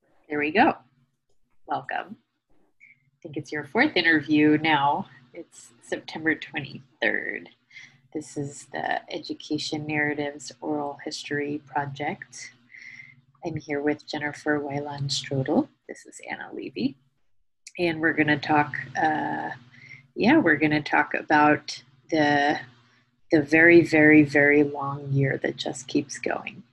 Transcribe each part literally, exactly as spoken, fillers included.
There we go. Welcome. I think it's your fourth interview now. It's September twenty-third. This is the Education Narratives Oral History Project. I'm here with Jennifer Weiland Strodel. This is Anna Levy. And we're going to talk, uh, yeah, we're going to talk about the, the very, very, very long year that just keeps going.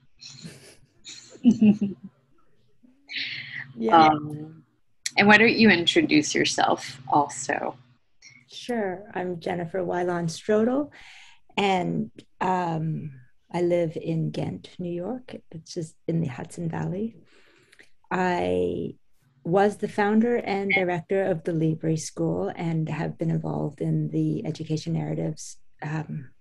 Yeah, Um, and why don't you introduce yourself also? sure. I'm Jennifer Weiland Strodel, and um, I live in Ghent, New York. It's just in the Hudson Valley. I was the founder and director of the Libre School and have been involved in the education narratives um,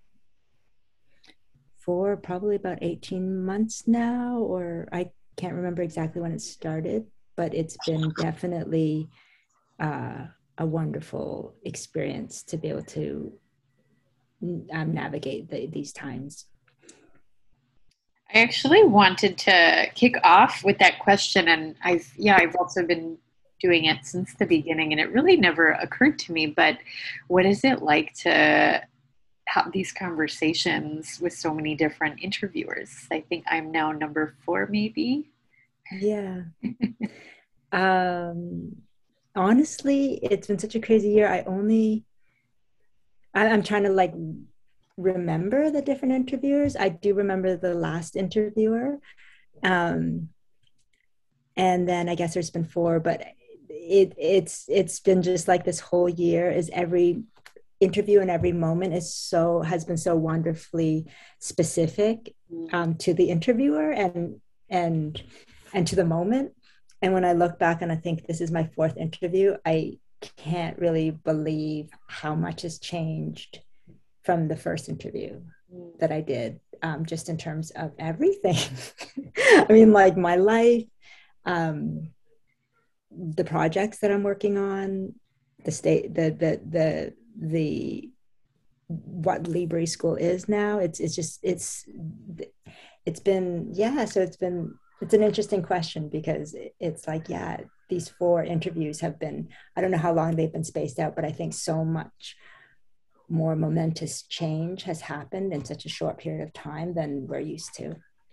for probably about eighteen months now, or I can't remember exactly when it started, but it's been definitely uh, a wonderful experience to be able to um, navigate the, these times. I actually wanted to kick off with that question, and I've yeah, I've also been doing it since the beginning, and it really never occurred to me. But what is it like to have these conversations with so many different interviewers? I think I'm now number four, maybe. Yeah. Um, honestly, it's been such a crazy year. I only, I, I'm trying to like remember the different interviewers. I do remember the last interviewer. Um, and then I guess there's been four, but it it's it's been just like this whole year is every interview and every moment is so has been so wonderfully specific um, to the interviewer and and and to the moment. And when I look back and I think this is my fourth interview, I can't really believe how much has changed from the first interview that I did, um, just in terms of everything. I mean, like my life, um, the projects that I'm working on, the state, the the the the what Libre School is now. It's it's just it's it's been yeah. So it's been it's an interesting question because it's like yeah, these four interviews have been I don't know how long they've been spaced out, but I think so much more momentous change has happened in such a short period of time than we're used to.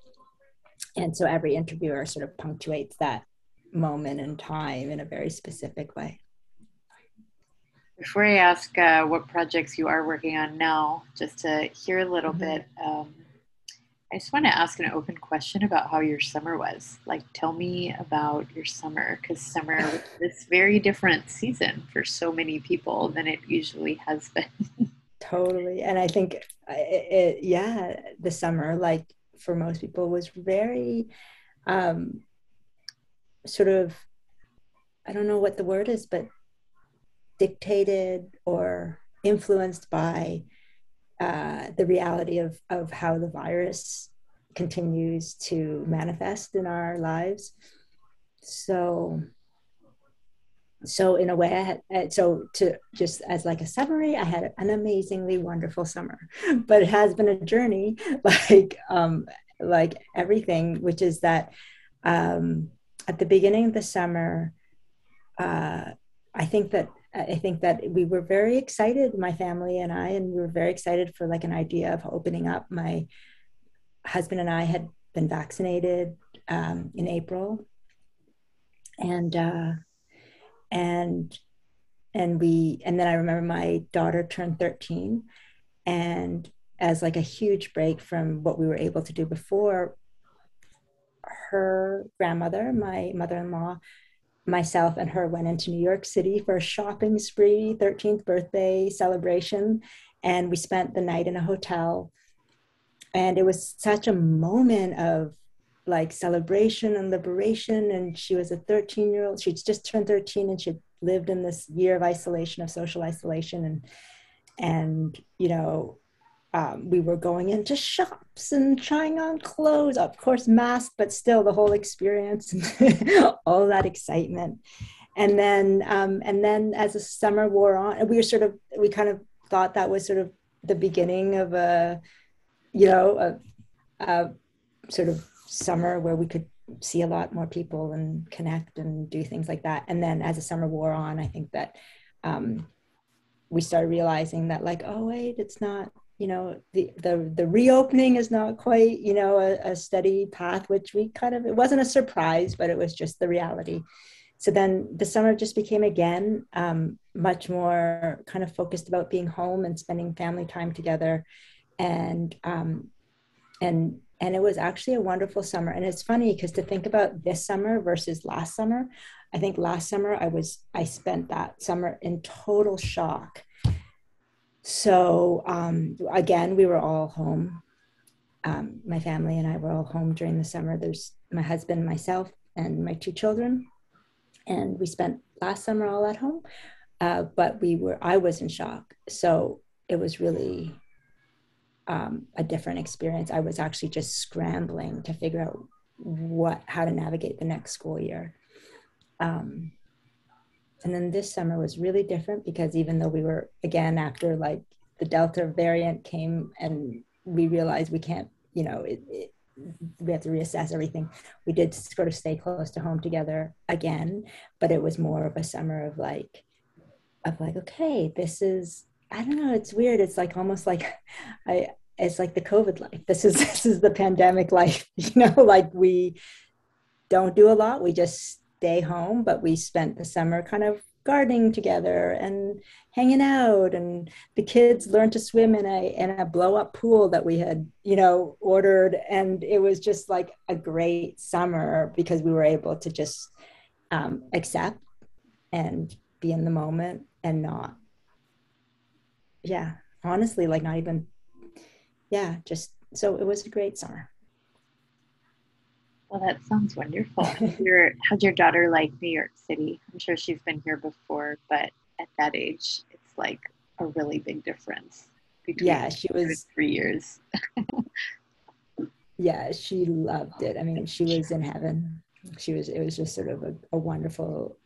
And so every interviewer sort of punctuates that moment in time in a very specific way. Before I ask uh, what projects you are working on now, just to hear a little Mm-hmm. bit, um, I just want to ask an open question about how your summer was. Like, tell me about your summer, because summer was this very different season for so many people than it usually has been. Totally. And I think, uh, it, it, yeah, the summer, like for most people, was very um, sort of, I don't know what the word is, but dictated or influenced by uh, the reality of, of how the virus continues to manifest in our lives. So, so in a way, I had, uh, so to just as like a summary, I had an amazingly wonderful summer, but it has been a journey, like um, like everything, which is that um, at the beginning of the summer, uh, I think that I think that we were very excited, my family and I, and we were very excited for like an idea of opening up. My husband and I had been vaccinated um, in April, and uh, and and we and then I remember my daughter turned thirteen, and as like a huge break from what we were able to do before, her grandmother, my mother-in-law, myself and her went into New York City for a shopping spree, thirteenth birthday celebration. And we spent the night in a hotel. And it was such a moment of like celebration and liberation. And she was a thirteen year old. She'd just turned thirteen and she'd lived in this year of isolation, of social isolation. And, and, you know, um, we were going into shops and trying on clothes, of course, masked, but still the whole experience, all that excitement. And then, um, and then as the summer wore on, we were sort of, we kind of thought that was sort of the beginning of a, you know, a, a sort of summer where we could see a lot more people and connect and do things like that. And then as the summer wore on, I think that um, we started realizing that like, oh wait, it's not, you know, the the the reopening is not quite, you know, a, a steady path, which we kind of, it wasn't a surprise, but it was just the reality. So then the summer just became again um, much more kind of focused about being home and spending family time together. And um, and and it was actually a wonderful summer. And it's funny because to think about this summer versus last summer, I think last summer I was I spent that summer in total shock. So um, again, we were all home. Um, my family and I were all home during the summer. There's my husband, myself, and my two children, and we spent last summer all at home. Uh, but we were I was in shock. So it was really um, a different experience. I was actually just scrambling to figure out what how to navigate the next school year. Um, and then this summer was really different because even though we were, again, after like the Delta variant came and we realized we can't, you know, it, it, we have to reassess everything. We did sort of stay close to home together again, but it was more of a summer of like, of like, okay, this is, I don't know, it's weird. It's like almost like I, it's like the COVID life. This is, this is the pandemic life, you know, like we don't do a lot. We just stay home, but we spent the summer kind of gardening together and hanging out, and the kids learned to swim in a in a blow up pool that we had, you know, ordered. And it was just like a great summer because we were able to just um, accept and be in the moment and not, yeah, honestly, like not even, yeah, just, so it was a great summer. Well, that sounds wonderful. How'd your, how'd your daughter like New York City? I'm sure she's been here before, but at that age, it's like a really big difference between Yeah, she two and was, three years. yeah, she loved it. I mean, she was in heaven. She was, it was just sort of a, a wonderful,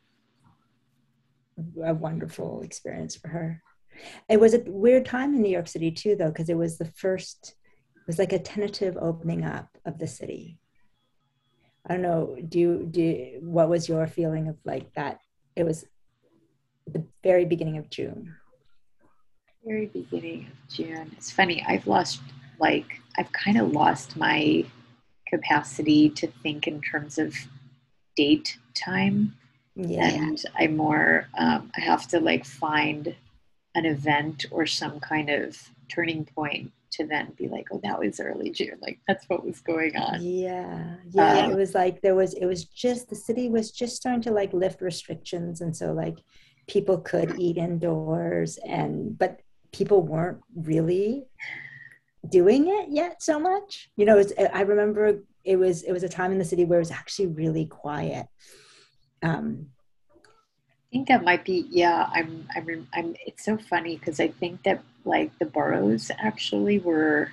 a wonderful experience for her. It was a weird time in New York City too, though, because it was the first, it was like a tentative opening up of the city. I don't know, do you, do you, what was your feeling of like that? It was the very beginning of June. Very beginning of June. It's funny, I've lost, like, I've kind of lost my capacity to think in terms of date time. Yeah. And I more, um, I have to like find an event or some kind of turning point to then be like, oh, that was early June. Like that's what was going on. Yeah. Yeah. Um, It was like there was, it was just, the city was just starting to like lift restrictions. And so like people could eat indoors, and, but people weren't really doing it yet so much. You know, it's, I remember it was, it was a time in the city where it was actually really quiet. Um, I think that might be, yeah, I'm, I'm, I'm, it's so funny because I think that like the boroughs actually were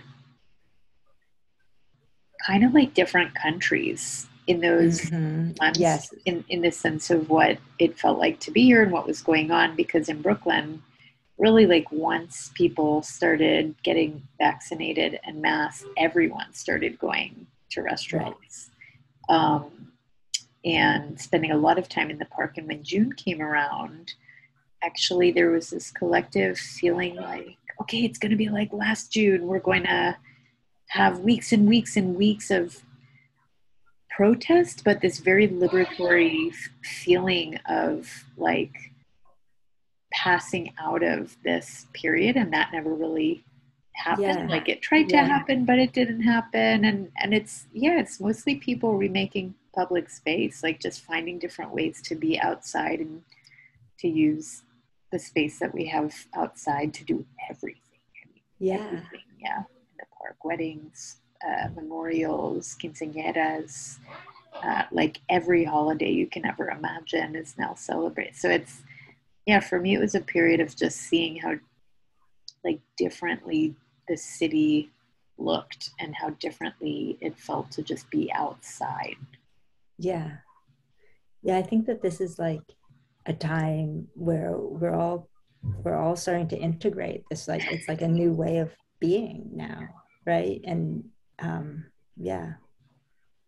kind of like different countries in those mm-hmm. months Yes. in, in the sense of what it felt like to be here and what was going on. Because in Brooklyn, really like once people started getting vaccinated en masse, everyone started going to restaurants. Right. Um, and spending a lot of time in the park. And when June came around, actually there was this collective feeling like, okay, it's going to be like last June. We're going to have weeks and weeks and weeks of protest, but this very liberatory f- feeling of like passing out of this period. And that never really happened. Yeah. Like it tried Yeah. to happen, but it didn't happen. And, and it's, yeah, it's mostly people remaking public space, like just finding different ways to be outside and to use the space that we have outside to do everything. I mean, Yeah. everything, yeah. In the park, weddings, uh, memorials, quinceañeras, uh, like every holiday you can ever imagine is now celebrated. So it's, yeah, for me, it was a period of just seeing how like differently the city looked and how differently it felt to just be outside. Yeah. Yeah. I think that this is like a time where we're all, we're all starting to integrate this, like, it's like a new way of being now. Right. And, um, yeah.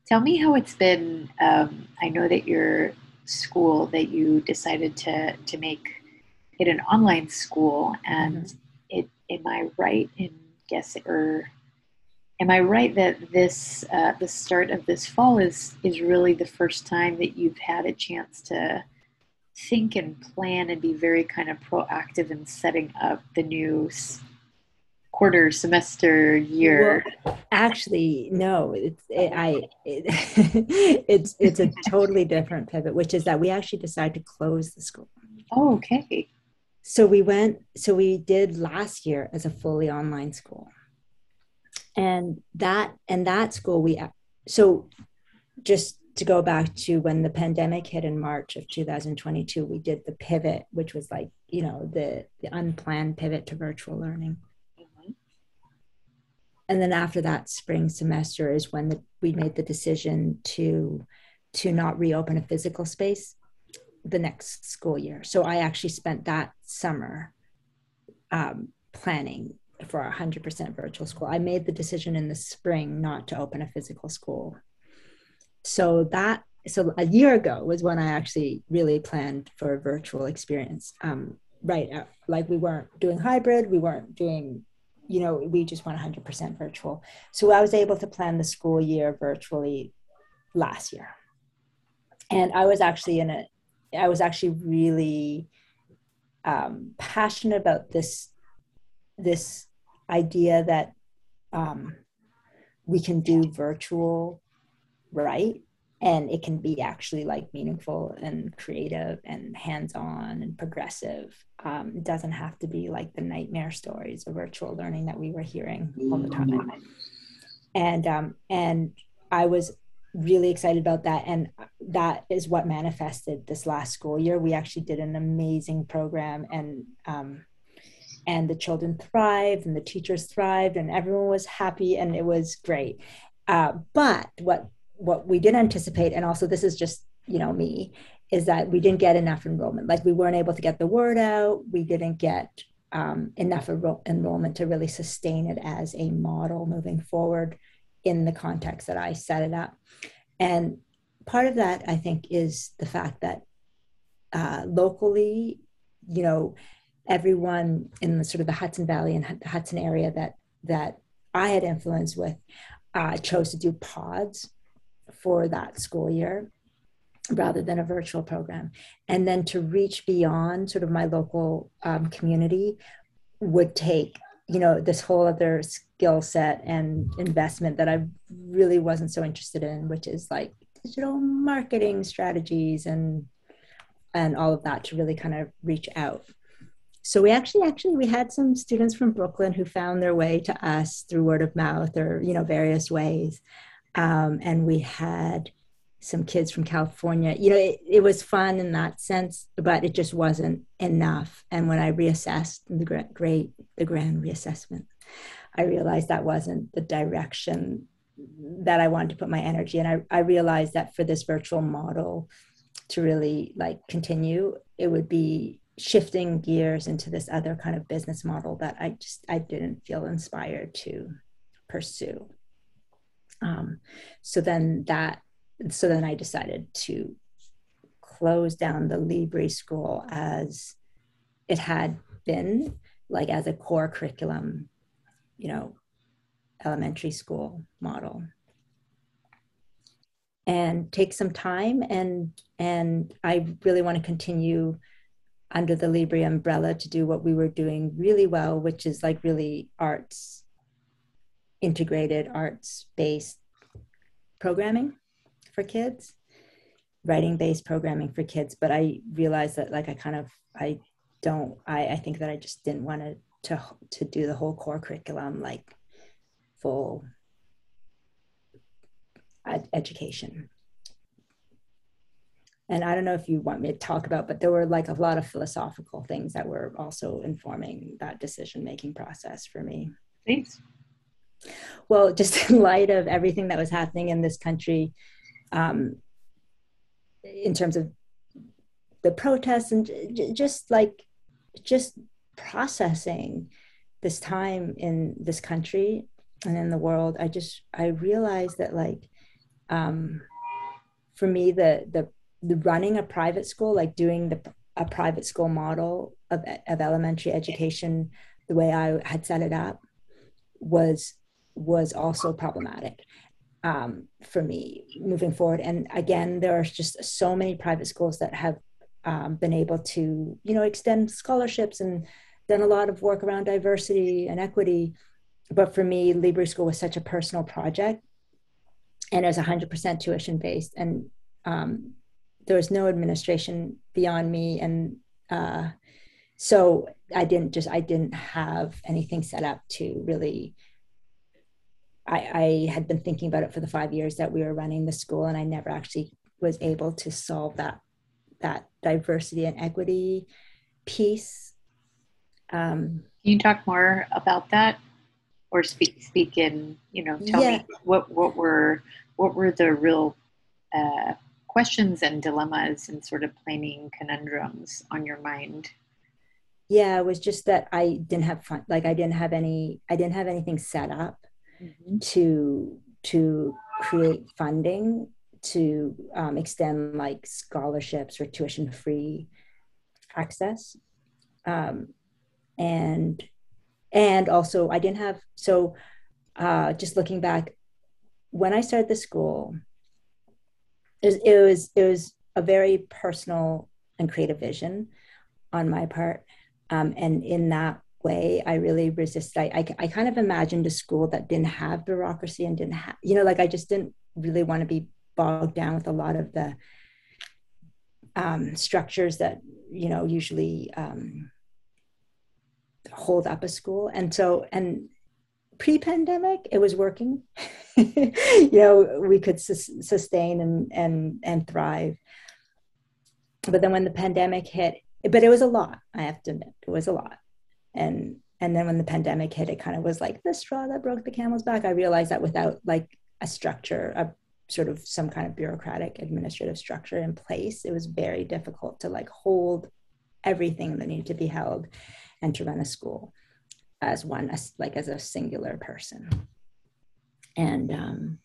Tell me how it's been. Um, I know that your school that you decided to to make it an online school, and Mhm. it am I right in guessing, or am I right that this uh, the start of this fall is is really the first time that you've had a chance to think and plan and be very kind of proactive in setting up the new s- quarter, semester, year? Well, actually, no. It's it, I it, it's it's a totally different pivot, which is that we actually decided to close the school. Oh, okay. So we went. So we did last year as a fully online school, and that and that school we so just to go back to when the pandemic hit in March of two thousand twenty-two, we did the pivot, which was like, you know, the, the unplanned pivot to virtual learning. Mhm. And then after that spring semester is when the, we made the decision to to not reopen a physical space the next school year. So I actually spent that summer um, planning for a one hundred percent virtual school. I made the decision in the spring not to open a physical school. So that so a year ago was when I actually really planned for a virtual experience. Um, right, uh, like we weren't doing hybrid, we weren't doing, you know, we just went one hundred percent virtual. So I was able to plan the school year virtually last year, and I was actually in a, I was actually really um, passionate about this this idea that um, we can do virtual right, and it can be actually like meaningful and creative and hands-on and progressive. Um, it doesn't have to be like the nightmare stories of virtual learning that we were hearing all the time. And um, and I was really excited about that, and that is what manifested this last school year. We actually did an amazing program, and um, and the children thrived and the teachers thrived and everyone was happy and it was great. Uh, but what what we didn't anticipate, and also this is just, you know, me, is that we didn't get enough enrollment. Like we weren't able to get the word out. We didn't get um, enough enro- enrollment to really sustain it as a model moving forward in the context that I set it up. And part of that, I think, is the fact that uh, locally, you know, everyone in the sort of the Hudson Valley and the Hudson area that that I had influence with uh, chose to do pods for that school year rather than a virtual program. And then to reach beyond sort of my local um, community would take, you know, this whole other skill set and investment that I really wasn't so interested in, which is like digital marketing strategies and and all of that to really kind of reach out. So we actually actually we had some students from Brooklyn who found their way to us through word of mouth or, you know, various ways. Um, and we had some kids from California. You know, it, it was fun in that sense, but it just wasn't enough. And when I reassessed the great, great the grand reassessment, I realized that wasn't the direction that I wanted to put my energy in. I, I realized that for this virtual model to really like continue, it would be shifting gears into this other kind of business model that I just I didn't feel inspired to pursue. Um, so then that so then I decided to close down the Libri school as it had been, like as a core curriculum, you know, elementary school model, and take some time, and and I really want to continue under the Libri umbrella to do what we were doing really well, which is like really arts, integrated arts based programming for kids, writing based programming for kids. But I realized that like I kind of, I don't, I, I think that I just didn't want to, to, to do the whole core curriculum, like full ed- education. And I don't know if you want me to talk about, but there were like a lot of philosophical things that were also informing that decision making process for me. Thanks. Well, just in light of everything that was happening in this country, um, in terms of the protests and j- just like just processing this time in this country and in the world, I just I realized that like um, for me, the, the, the running a private school, like doing the, a private school model of, of elementary education, the way I had set it up was, was also problematic um, for me moving forward. And again, there are just so many private schools that have um, been able to, you know, extend scholarships and done a lot of work around diversity and equity. But for me, Libre School was such a personal project, and it was one hundred percent tuition based, and um, there was no administration beyond me, and uh, so I didn't just I didn't have anything set up to really. I, I had been thinking about it for the five years that we were running the school, and I never actually was able to solve that that diversity and equity piece. Um, Can you talk more about that, or speak speak in, you know, tell yeah, me what what were what were the real uh, questions and dilemmas and sort of planning conundrums on your mind? yeah, it was just that I didn't have fun. Like I didn't have any. I didn't have anything set up Mm-hmm. to to create funding to um, extend like scholarships or tuition free access. Um, and and also I didn't have so uh, just looking back when I started the school, it was, it was it was a very personal and creative vision on my part, um, and in that way I really resist. I, I I kind of imagined a school that didn't have bureaucracy and didn't have, you know, like I just didn't really want to be bogged down with a lot of the um, structures that, you know, usually um, hold up a school. And so, and pre-pandemic, it was working. You know, we could sus- sustain and and and thrive. But then when the pandemic hit, but it was a lot. I have to admit, it was a lot. And and then when the pandemic hit, it kind of was like the straw that broke the camel's back. I realized that without like a structure, a sort of some kind of bureaucratic administrative structure in place, it was very difficult to like hold everything that needed to be held and to run a school as one, as like as a singular person. And um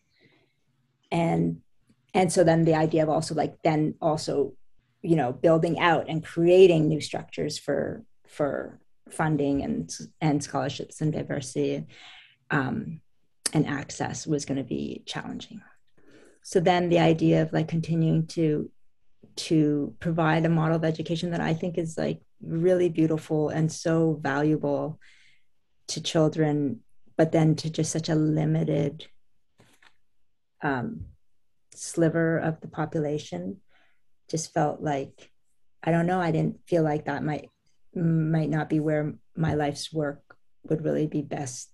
and and so then the idea of also like then also, you know, building out and creating new structures for for funding and and scholarships and diversity um, and access was going to be challenging. So then the idea of like continuing to to provide a model of education that I think is like really beautiful and so valuable to children, but then to just such a limited um, sliver of the population, just felt like, I don't know, I didn't feel like that might might not be where my life's work would really be best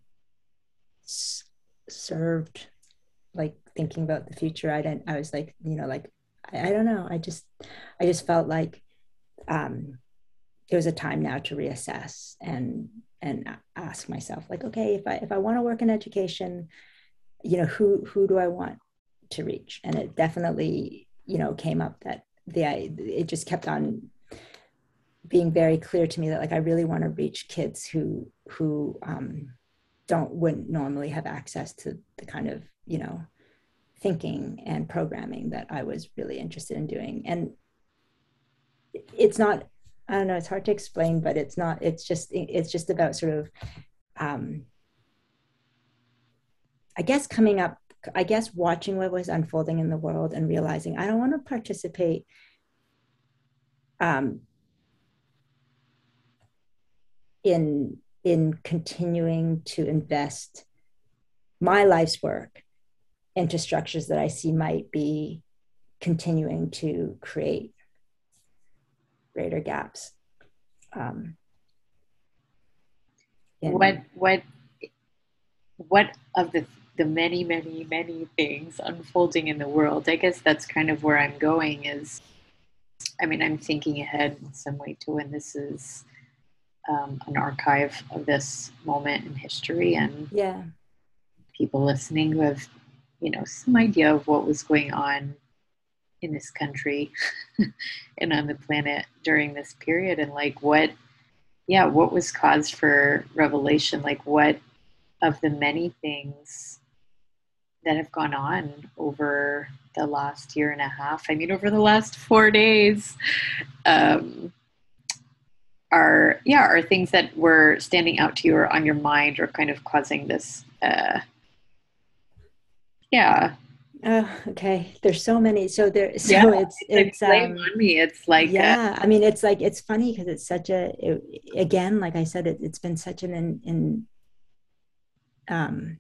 s- served. Like thinking about the future, I didn't, I was like, you know, like, I, I don't know. I just, I just felt like um, it was a time now to reassess and, and ask myself like, okay, if I, if I want to work in education, you know, who, who do I want to reach? And it definitely, you know, came up that the, it just kept on being very clear to me that like I really want to reach kids who who um, don't wouldn't normally have access to the kind of, you know, thinking and programming that I was really interested in doing. And it's not, I don't know, it's hard to explain, but it's not, it's just it's just about sort of um, I guess coming up, I guess watching what was unfolding in the world and realizing I don't want to participate um, in in continuing to invest my life's work into structures that I see might be continuing to create greater gaps. Um, in, What what what of the the many many many things unfolding in the world? I guess that's kind of where I'm going. Is, I mean, I'm thinking ahead in some way to when this is um, an archive of this moment in history, and yeah, people listening who have, you know, some idea of what was going on in this country and on the planet during this period, and like what, yeah, what was cause for revelation, like what of the many things that have gone on over the last year and a half. I mean, over the last four days, um, are yeah are things that were standing out to you or on your mind or kind of causing this. Uh, yeah. Oh, okay. There's so many. So there, Yeah, so it's it's like it's blame um on me. It's like uh, yeah. I mean, it's like it's funny because it's such a it, again, like I said, it, it's been such an in, in um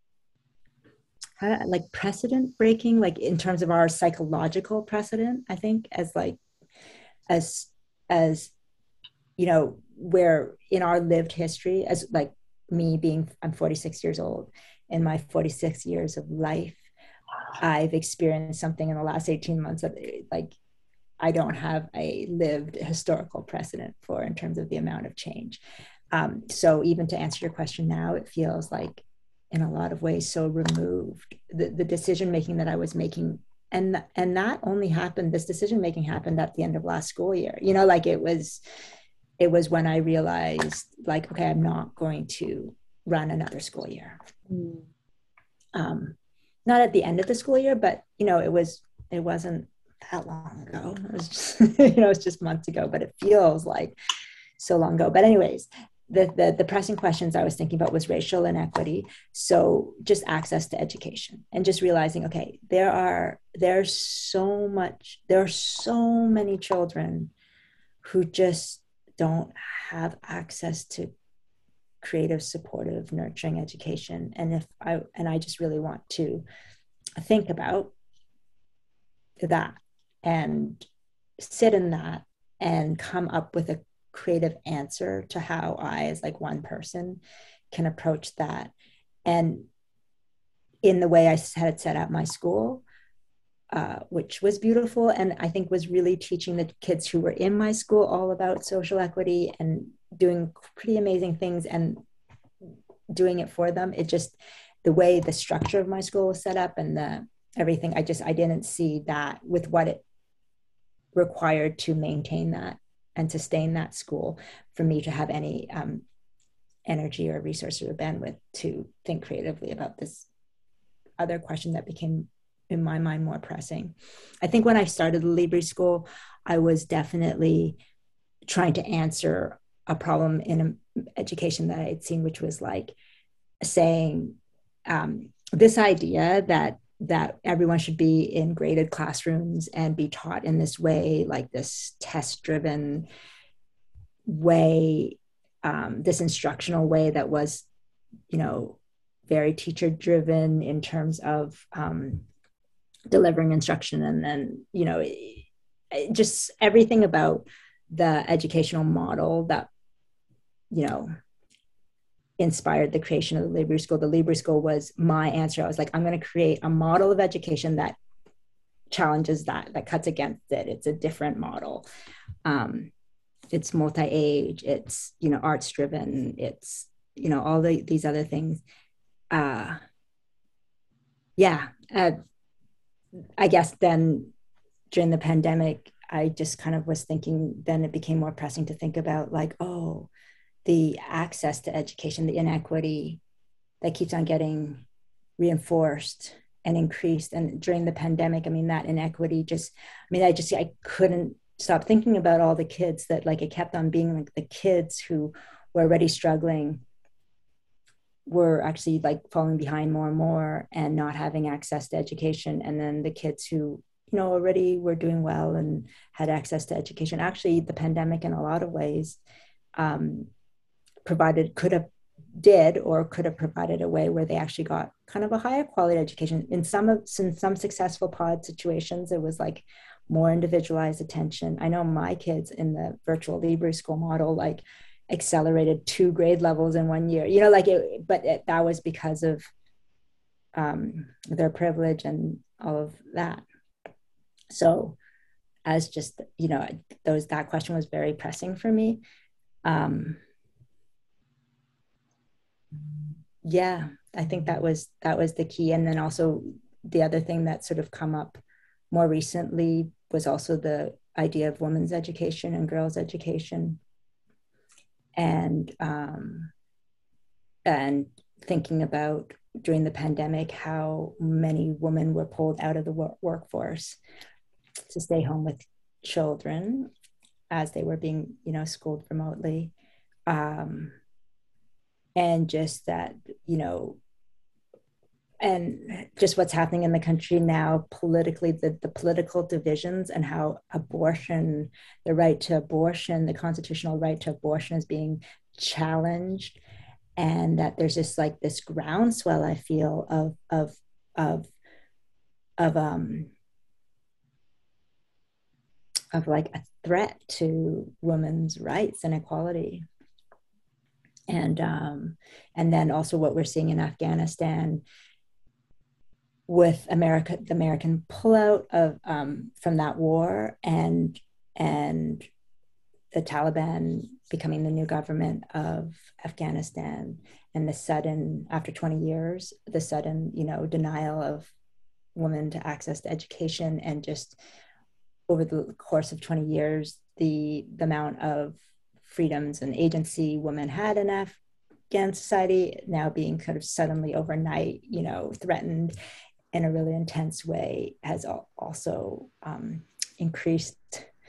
how- like precedent breaking, like in terms of our psychological precedent. I think as like as as you know, where in our lived history, as like me being, I'm forty-six years old, in my forty-six years of life, I've experienced something in the last eighteen months that like I don't have a lived historical precedent for in terms of the amount of change. Um, so even to answer your question now, it feels like in a lot of ways so removed. The, the decision making that I was making, and and that only happened. This decision making happened at the end of last school year. You know, like it was it was when I realized, like, okay, I'm not going to run another school year. mm, Um, not at the end of the school year, but you know, it was it wasn't that long ago. It was just, you know, it's just months ago, but it feels like so long ago. But anyways, the, the the pressing questions I was thinking about was racial inequity. So just access to education and just realizing, okay, there are there's so much, there are so many children who just don't have access to creative, supportive, nurturing education. And if I and I just really want to think about that and sit in that and come up with a creative answer to how I, as like one person, can approach that. And in the way I had set up my school, uh, which was beautiful, and I think was really teaching the kids who were in my school all about social equity and doing pretty amazing things and doing it for them. It just, the way the structure of my school was set up and the everything, I just, I didn't see that with what it required to maintain that and sustain that school for me to have any um, energy or resources or bandwidth to think creatively about this other question that became in my mind more pressing. I think when I started the Libri School, I was definitely trying to answer a problem in education that I had seen, which was like saying um, this idea that that everyone should be in graded classrooms and be taught in this way, like this test-driven way, um, this instructional way that was, you know, very teacher-driven in terms of um, delivering instruction, and then, you know, it, it just everything about the educational model that, you know, inspired the creation of the Libri School. The Libri School was my answer. I was like, I'm going to create a model of education that challenges that, that cuts against it. It's a different model. Um, it's multi-age. It's, you know, arts driven. It's, you know, all the, these other things. Uh, yeah. Uh, I guess then during the pandemic, I just kind of was thinking, then it became more pressing to think about like, oh, the access to education, the inequity that keeps on getting reinforced and increased. And during the pandemic, I mean, that inequity just, I mean, I just, I couldn't stop thinking about all the kids that like, it kept on being like the kids who were already struggling were actually like falling behind more and more and not having access to education. And then the kids who, you know, already were doing well and had access to education. Actually, the pandemic in a lot of ways, um, provided, could have, did or could have provided a way where they actually got kind of a higher quality education. In some of in some successful pod situations, it was like more individualized attention. I know my kids in the virtual Libri School model like accelerated two grade levels in one year. You know, like it, but it, that was because of um, their privilege and all of that. So, as just, you know, those that question was very pressing for me. Um, yeah, I think that was that was the key. And then also the other thing that sort of come up more recently was also the idea of women's education and girls' education, and um, and thinking about during the pandemic, how many women were pulled out of the work- workforce to stay home with children as they were being, you know, schooled remotely. Um, and just that, you know, and just what's happening in the country now politically, the, the political divisions and how abortion, the right to abortion, the constitutional right to abortion is being challenged. And that there's just like this groundswell, I feel, of, of, of, of, um, of like a threat to women's rights and equality. And, um, and then also what we're seeing in Afghanistan, with America, the American pullout of um, from that war, and and the Taliban becoming the new government of Afghanistan, and the sudden, after twenty years, the sudden, you know, denial of women to access to education, and just over the course of twenty years, the, the amount of freedoms and agency women had in Afghan society now being kind of suddenly overnight, you know, threatened in a really intense way, has also um, increased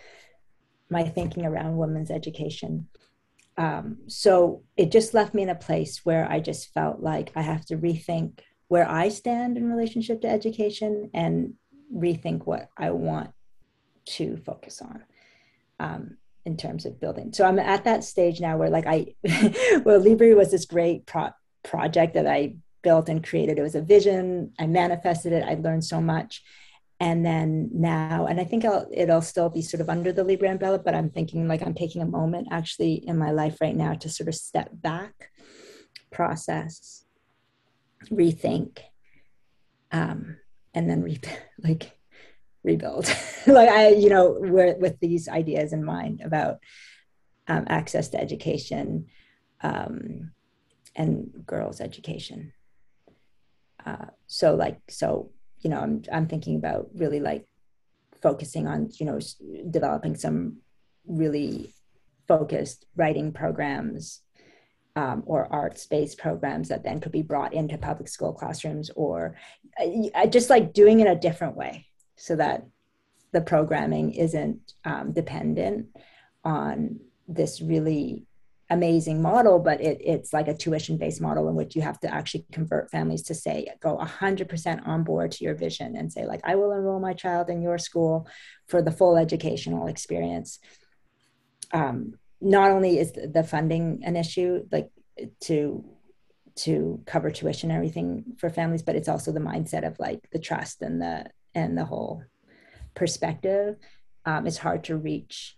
my thinking around women's education. Um, so it just left me in a place where I just felt like I have to rethink where I stand in relationship to education and rethink what I want to focus on um, in terms of building. So I'm at that stage now where like I, well, Libri was this great pro- project that I built and created. It was a vision. I manifested it. I learned so much. And then now, and I think I'll, it'll still be sort of under the Libri umbrella, but I'm thinking like I'm taking a moment actually in my life right now to sort of step back, process, rethink, um, and then re- like rebuild. Like I, you know, with these ideas in mind about um, access to education um, and girls' education. Uh, so like, so, you know, I'm, I'm thinking about really like focusing on, you know, developing some really focused writing programs um, or arts-based programs that then could be brought into public school classrooms, or I, I just like doing it a different way so that the programming isn't um, dependent on this really amazing model, but it, it's like a tuition-based model in which you have to actually convert families to say, go one hundred percent on board to your vision and say like, I will enroll my child in your school for the full educational experience. Um, not only is the funding an issue, like to to cover tuition and everything for families, but it's also the mindset of like the trust and the and the whole perspective. Um, it's hard to reach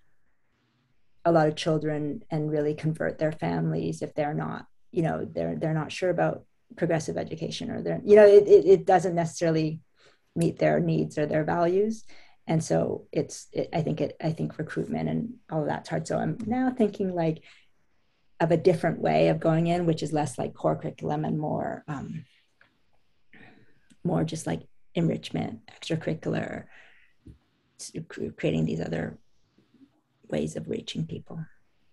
a lot of children and really convert their families if they're not, you know, they're they're not sure about progressive education, or they're, you know, it, it, it doesn't necessarily meet their needs or their values. And so it's, it, I think it, I think recruitment and all of that's hard. So I'm now thinking like of a different way of going in, which is less like core curriculum and more, um, more just like enrichment, extracurricular, creating these other ways of reaching people.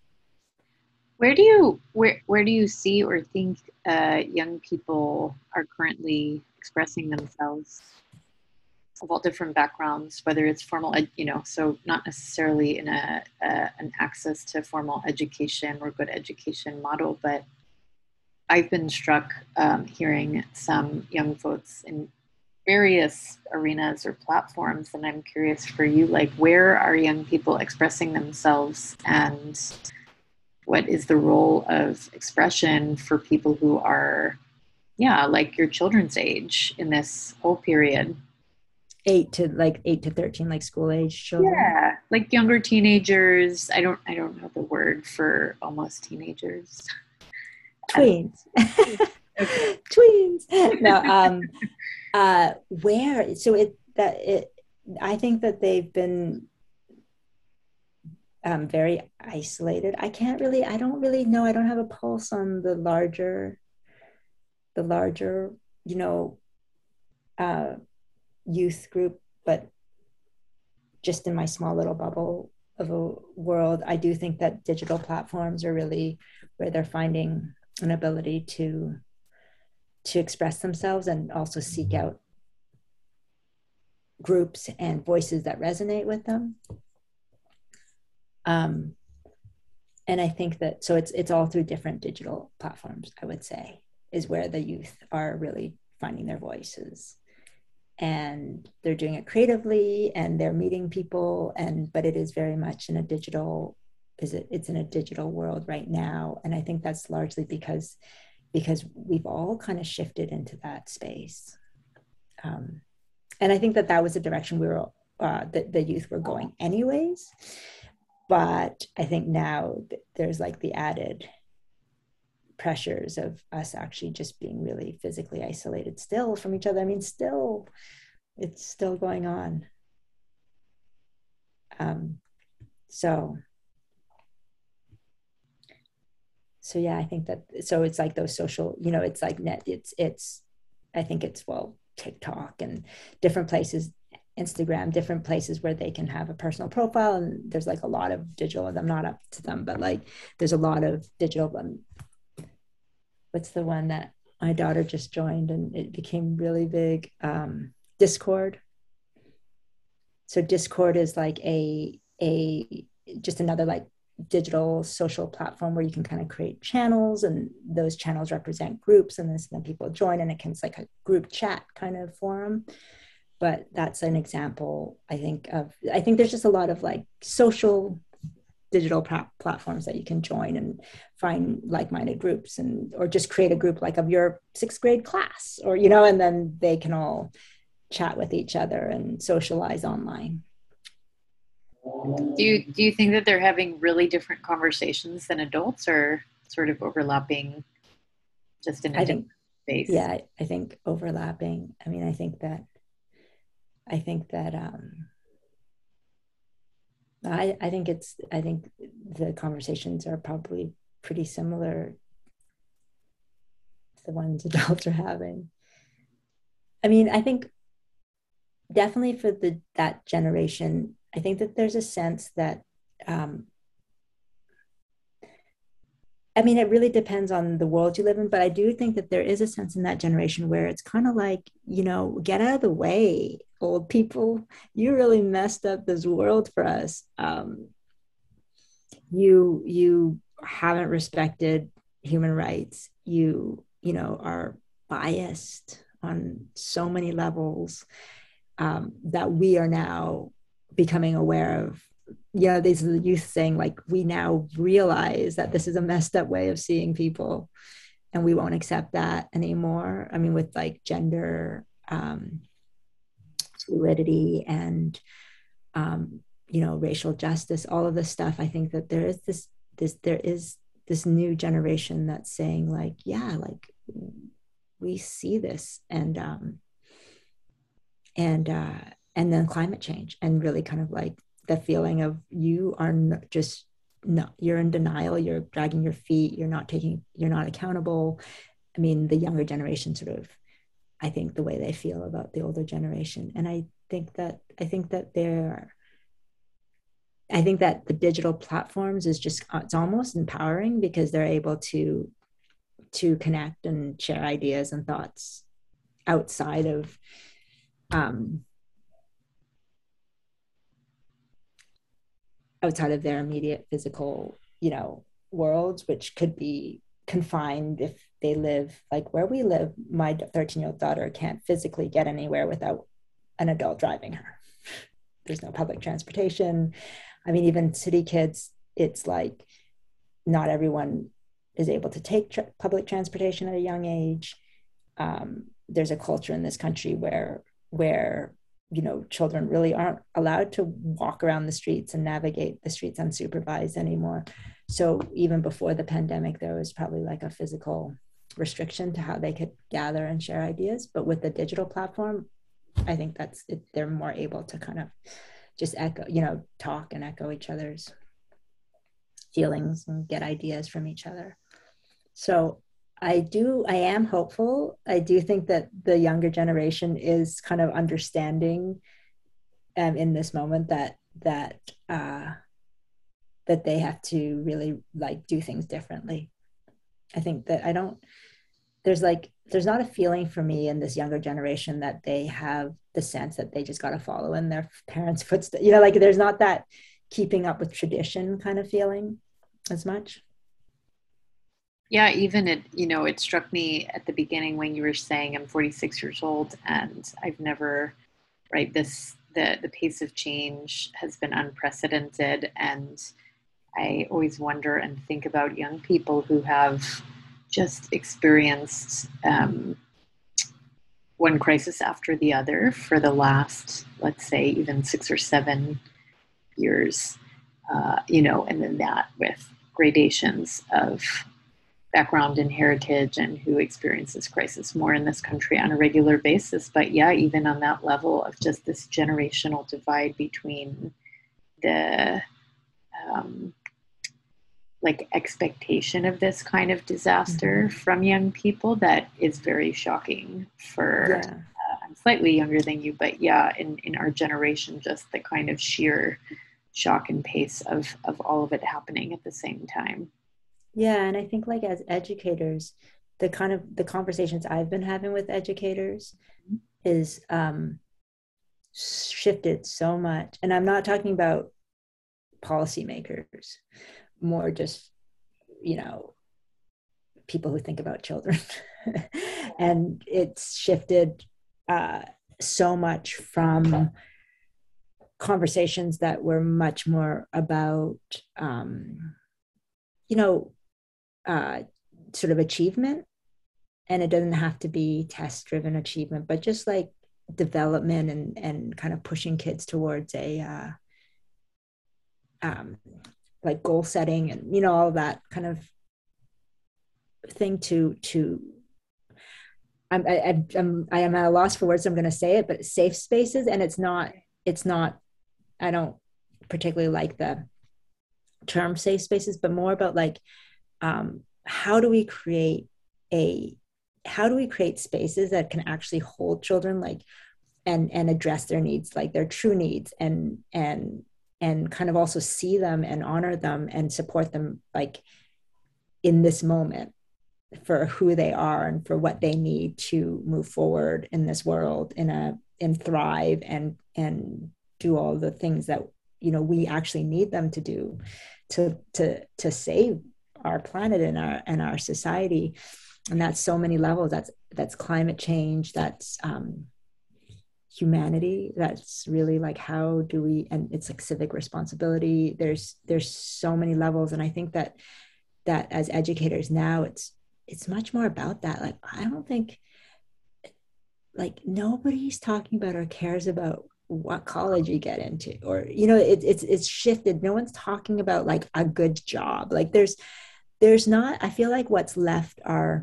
Where do you where where do you see or think uh, young people are currently expressing themselves, of all different backgrounds, whether it's formal, ed, you know, so not necessarily in a, a an access to formal education or good education model, but I've been struck um, hearing some young folks in various arenas or platforms, and I'm curious for you, like, where are young people expressing themselves, and what is the role of expression for people who are, yeah, like your children's age in this whole period? Eight to like eight to thirteen, like school age children. Yeah, like younger teenagers. I don't, I don't know the word for almost teenagers. Tweens. Okay. Tweens. No, um, uh, where? So it that it. I think that they've been um, very isolated. I can't really. I don't really know. I don't have a pulse on the larger, the larger, you know, uh, youth group, but just in my small little bubble of a world, I do think that digital platforms are really where they're finding an ability to to express themselves and also seek out groups and voices that resonate with them. Um, and I think that, so it's it's all through different digital platforms, I would say, is where the youth are really finding their voices. And they're doing it creatively and they're meeting people, and but it is very much in a digital, is it it's in a digital world right now. And I think that's largely because because we've all kind of shifted into that space. Um, and I think that that was the direction we were, uh, that the youth were going anyways. But I think now there's like the added pressures of us actually just being really physically isolated still from each other. I mean, still, it's still going on. Um, so, so yeah, I think that, so it's like those social, you know, it's like net, it's, it's, I think it's, well, TikTok and different places, Instagram, different places where they can have a personal profile. And there's like a lot of digital, and I'm not up to them, but like there's a lot of digital. Um, what's the one that my daughter just joined and it became really big? Um, Discord. So Discord is like a, a, just another like digital social platform where you can kind of create channels, and those channels represent groups, and this, then people join, and it can, it's like a group chat kind of forum. But that's an example, I think, of, I think there's just a lot of like social digital pra- platforms that you can join and find like-minded groups, and, or just create a group like of your sixth grade class, or, you know, and then they can all chat with each other and socialize online. Do you, do you think that they're having really different conversations than adults, or sort of overlapping just in a I different think, space? yeah, I think overlapping. I mean, I think that, I think that, um, I, I think it's, I think the conversations are probably pretty similar to the ones adults are having. I mean, I think definitely for the, that generation, I think that there's a sense that, um, I mean, it really depends on the world you live in, but I do think that there is a sense in that generation where it's kind of like, you know, get out of the way, old people. You really messed up this world for us. Um, you you haven't respected human rights. You you know are biased on so many levels, um, that we are now becoming aware of. Yeah, these are the youth saying, like, we now realize that this is a messed up way of seeing people, and we won't accept that anymore. I mean, with like gender, um, fluidity, and um, you know, racial justice, all of this stuff. I think that there is this this there is this new generation that's saying, like, yeah, like we see this, and um, and uh, and then climate change, and really kind of like the feeling of you are not just, no, you're in denial, you're dragging your feet, you're not taking, you're not accountable. I mean, the younger generation sort of, I think the way they feel about the older generation. And I think that, I think that they're, I think that the digital platforms is just, it's almost empowering because they're able to, to connect and share ideas and thoughts outside of, um, outside of their immediate physical, you know, worlds, which could be confined if they live like where we live. My thirteen year old daughter can't physically get anywhere without an adult driving her. There's no public transportation. I mean, even city kids, it's like not everyone is able to take tra- public transportation at a young age. Um, there's a culture in this country where where you know children really aren't allowed to walk around the streets and navigate the streets unsupervised anymore. So even before the pandemic, there was probably like a physical restriction to how they could gather and share ideas. But with the digital platform, I think that's it, they're more able to kind of just echo, you know, talk and echo each other's feelings and get ideas from each other. So I do, I am hopeful. I do think that the younger generation is kind of understanding, um, in this moment that, that, uh, that they have to really like do things differently. I think that I don't, there's like there's not a feeling for me in this younger generation that they have the sense that they just got to follow in their parents' footsteps. You know, like there's not that keeping up with tradition kind of feeling as much. Yeah, even it, you know, it struck me at the beginning when you were saying I'm forty-six years old and I've never, right, this, the, the pace of change has been unprecedented. And I always wonder and think about young people who have just experienced um, one crisis after the other for the last, let's say, even six or seven years, uh, you know, and then that with gradations of background and heritage and who experiences crisis more in this country on a regular basis. But yeah, even on that level of just this generational divide between the um, like expectation of this kind of disaster mm-hmm. from young people, that is very shocking for, yeah. uh, I'm slightly younger than you, but yeah, in, in our generation, just the kind of sheer shock and pace of, of all of it happening at the same time. Yeah. And I think like as educators, the kind of the conversations I've been having with educators mm-hmm. is um, shifted so much. And I'm not talking about policymakers, more just, you know, people who think about children. And it's shifted uh, so much from conversations that were much more about, um, you know, uh, sort of achievement. And it doesn't have to be test-driven achievement, but just like development and, and kind of pushing kids towards a, uh, um, like goal setting and, you know, all that kind of thing to, to, I'm, I, I'm, I am at a loss for words. So I'm going to say it, but safe spaces. And it's not, it's not, I don't particularly like the term safe spaces, but more about like, um, how do we create a, how do we create spaces that can actually hold children, like, and, and address their needs, like their true needs, and, and, and kind of also see them and honor them and support them, like in this moment, for who they are and for what they need to move forward in this world, in a, and thrive and, and do all the things that, you know, we actually need them to do to, to, to save our planet and our, and our society. And that's so many levels. That's, that's climate change. That's, um, humanity. That's really like, how do we, and it's like civic responsibility. There's, there's so many levels. And I think that, that as educators now, it's, it's much more about that. Like, I don't think like nobody's talking about or cares about what college you get into, or, you know, it, it's, it's shifted. No one's talking about like a good job. Like there's, there's not, I feel like what's left are,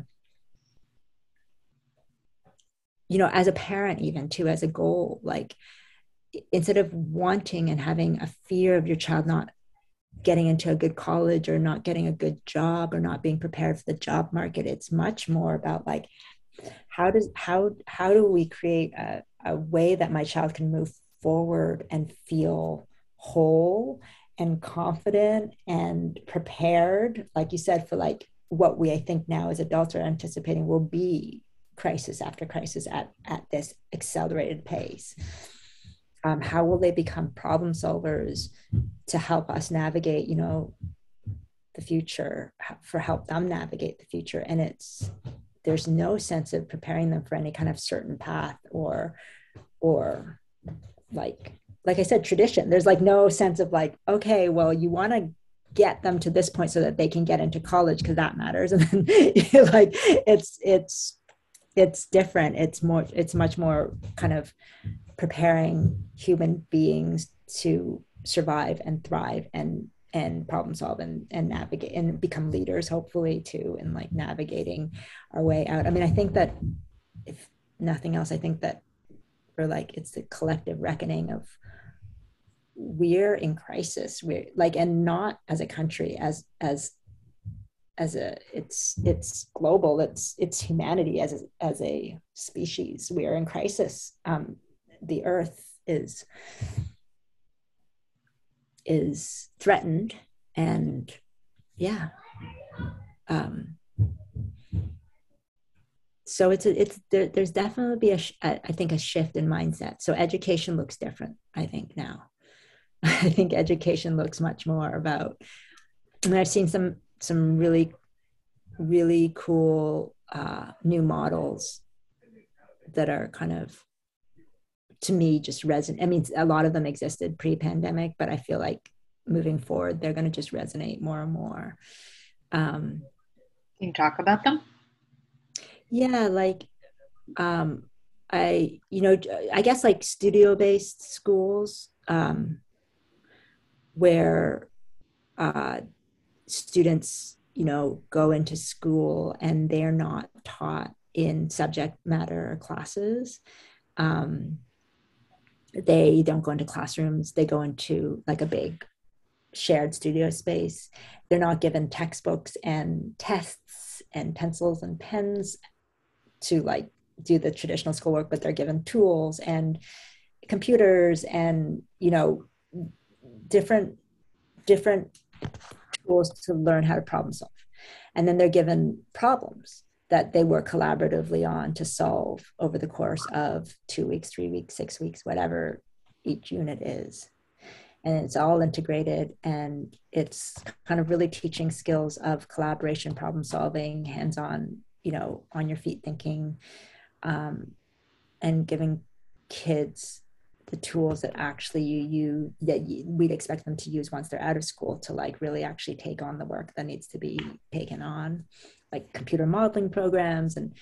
you know, as a parent, even too, as a goal, like instead of wanting and having a fear of your child not getting into a good college or not getting a good job or not being prepared for the job market, it's much more about like, how does, how, how do we create a, a way that my child can move forward and feel whole and confident and prepared, like you said, for like what we, I think now as adults are anticipating will be crisis after crisis at, at this accelerated pace. Um, how will they become problem solvers to help us navigate, you know, the future, for help them navigate the future? And it's, there's no sense of preparing them for any kind of certain path or, or like, like I said, tradition. There's like no sense of like, okay, well, you want to get them to this point so that they can get into college because that matters. And then like, it's, it's, it's different. It's more, it's much more kind of preparing human beings to survive and thrive and, and problem solve and, and navigate and become leaders, hopefully too, and like navigating our way out. I mean, I think that if nothing else, I think that we're like, it's the collective reckoning of we're in crisis. We're like, and not as a country, as, as, as a, it's, it's global. It's, it's humanity as a, as a species. We are in crisis. Um, the earth is, is threatened, and yeah. Um, so it's a, it's there, there's definitely be a, a I think a shift in mindset. So education looks different, I think now. I think education looks much more about, I mean, I've seen some some really really cool uh, new models that are kind of, to me, just resonate. I mean, a lot of them existed pre-pandemic, but I feel like moving forward, they're going to just resonate more and more. Um, Can you talk about them? yeah, like um, I, you know, I guess like studio-based schools um, where uh, students, you know, go into school and they're not taught in subject matter classes. Um, they don't go into classrooms. They go into like a big shared studio space. They're not given textbooks and tests and pencils and pens to like do the traditional schoolwork, but they're given tools and computers and, you know, different different tools to learn how to problem solve. And then they're given problems that they work collaboratively on to solve over the course of two weeks, three weeks, six weeks, whatever each unit is. And it's all integrated, and it's kind of really teaching skills of collaboration, problem solving, hands-on, you know, on your feet thinking, um, and giving kids the tools that actually you you that you, we'd expect them to use once they're out of school to like really actually take on the work that needs to be taken on, like computer modeling programs. And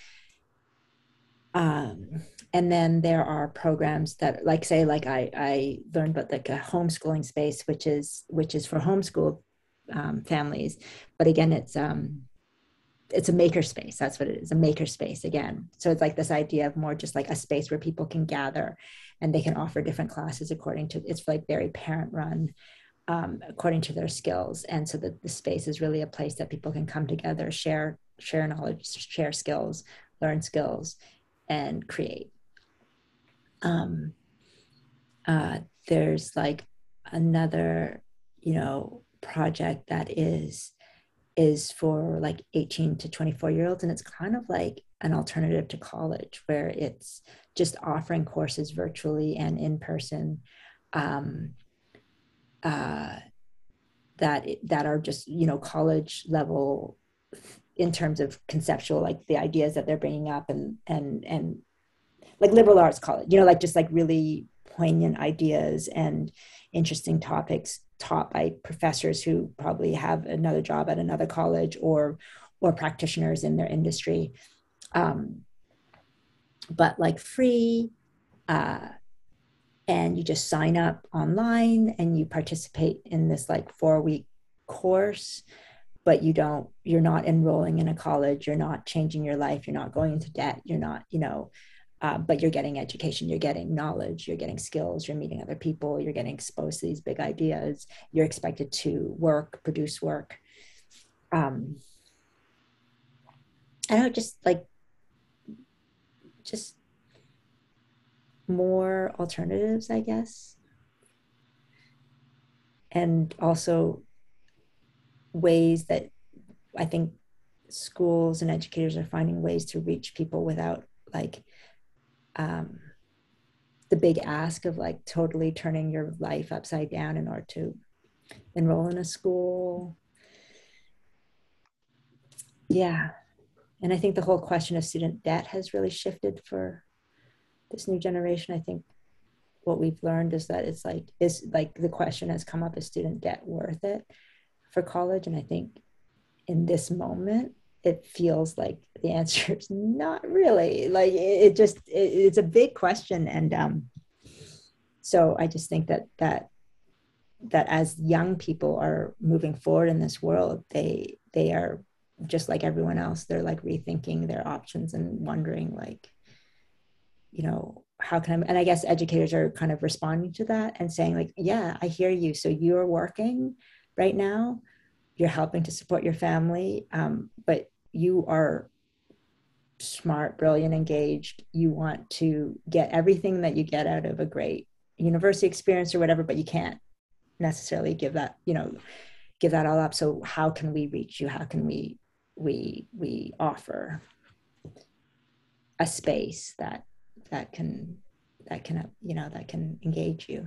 um and then there are programs that, like, say, like i i learned about like a homeschooling space, which is which is for homeschool um, families, but again, it's um it's a maker space. That's what it is, a maker space again. So it's like this idea of more just like a space where people can gather and they can offer different classes according to, it's like very parent run, um, according to their skills. And so that the space is really a place that people can come together, share, share knowledge, share skills, learn skills, and create. Um, uh, there's like another, you know, project that is is for like eighteen to twenty-four year olds. And it's kind of like an alternative to college, where it's just offering courses virtually and in person, um, uh, that, that are just, you know, college level in terms of conceptual, like the ideas that they're bringing up, and, and, and like liberal arts college, you know, like just like really poignant ideas and interesting topics taught by professors who probably have another job at another college, or or practitioners in their industry, um, but like free, uh, and you just sign up online and you participate in this like four week course, but you don't, you're not enrolling in a college, you're not changing your life, you're not going into debt, you're not, you know, uh, but you're getting education, you're getting knowledge, you're getting skills, you're meeting other people, you're getting exposed to these big ideas, you're expected to work, produce work. Um, I don't know, just like, just more alternatives, I guess. And also ways that I think schools and educators are finding ways to reach people without like um, the big ask of like totally turning your life upside down in order to enroll in a school. Yeah. And I think the whole question of student debt has really shifted for this new generation. I think what we've learned is that it's like, is like the question has come up, is student debt worth it for college? And I think in this moment, it feels like the answer is not really. Like it just, it, it's a big question. And um, so I just think that that that as young people are moving forward in this world, they they are just like everyone else. They're like rethinking their options and wondering like, you know, how can I, and I guess educators are kind of responding to that and saying like, yeah, I hear you. So you're working right now, you're helping to support your family, um, but you are smart, brilliant, engaged. You want to get everything that you get out of a great university experience or whatever, but you can't necessarily give that, you know, give that all up. So how can we reach you? How can we we we offer? a space that that can that can you know that can engage you.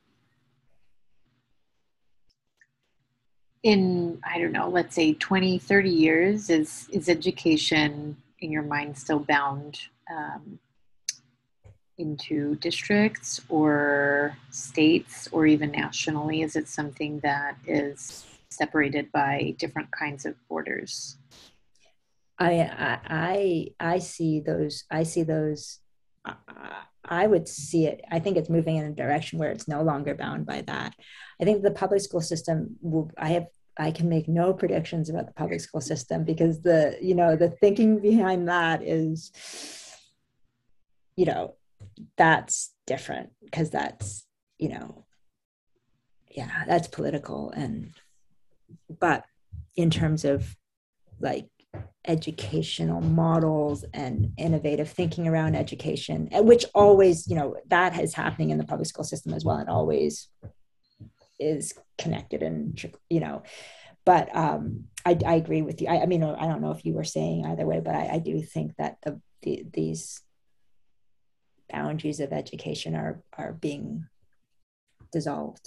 In, I don't know, let's say twenty, thirty years, is is education in your mind still bound um, into districts or states or even nationally? Is it something that is separated by different kinds of borders? I I I see those. I see those. I, I would see it. I think it's moving in a direction where it's no longer bound by that. I think the public school system will. I have. I can make no predictions about the public school system because the you know the thinking behind that is, you know, that's different because that's you know yeah that's political and but in terms of like educational models and innovative thinking around education, which always, you know, that is happening in the public school system as well. It always is connected and, you know, but um, I, I agree with you. I, I mean, I don't know if you were saying either way, but I, I do think that the, the these boundaries of education are are being dissolved.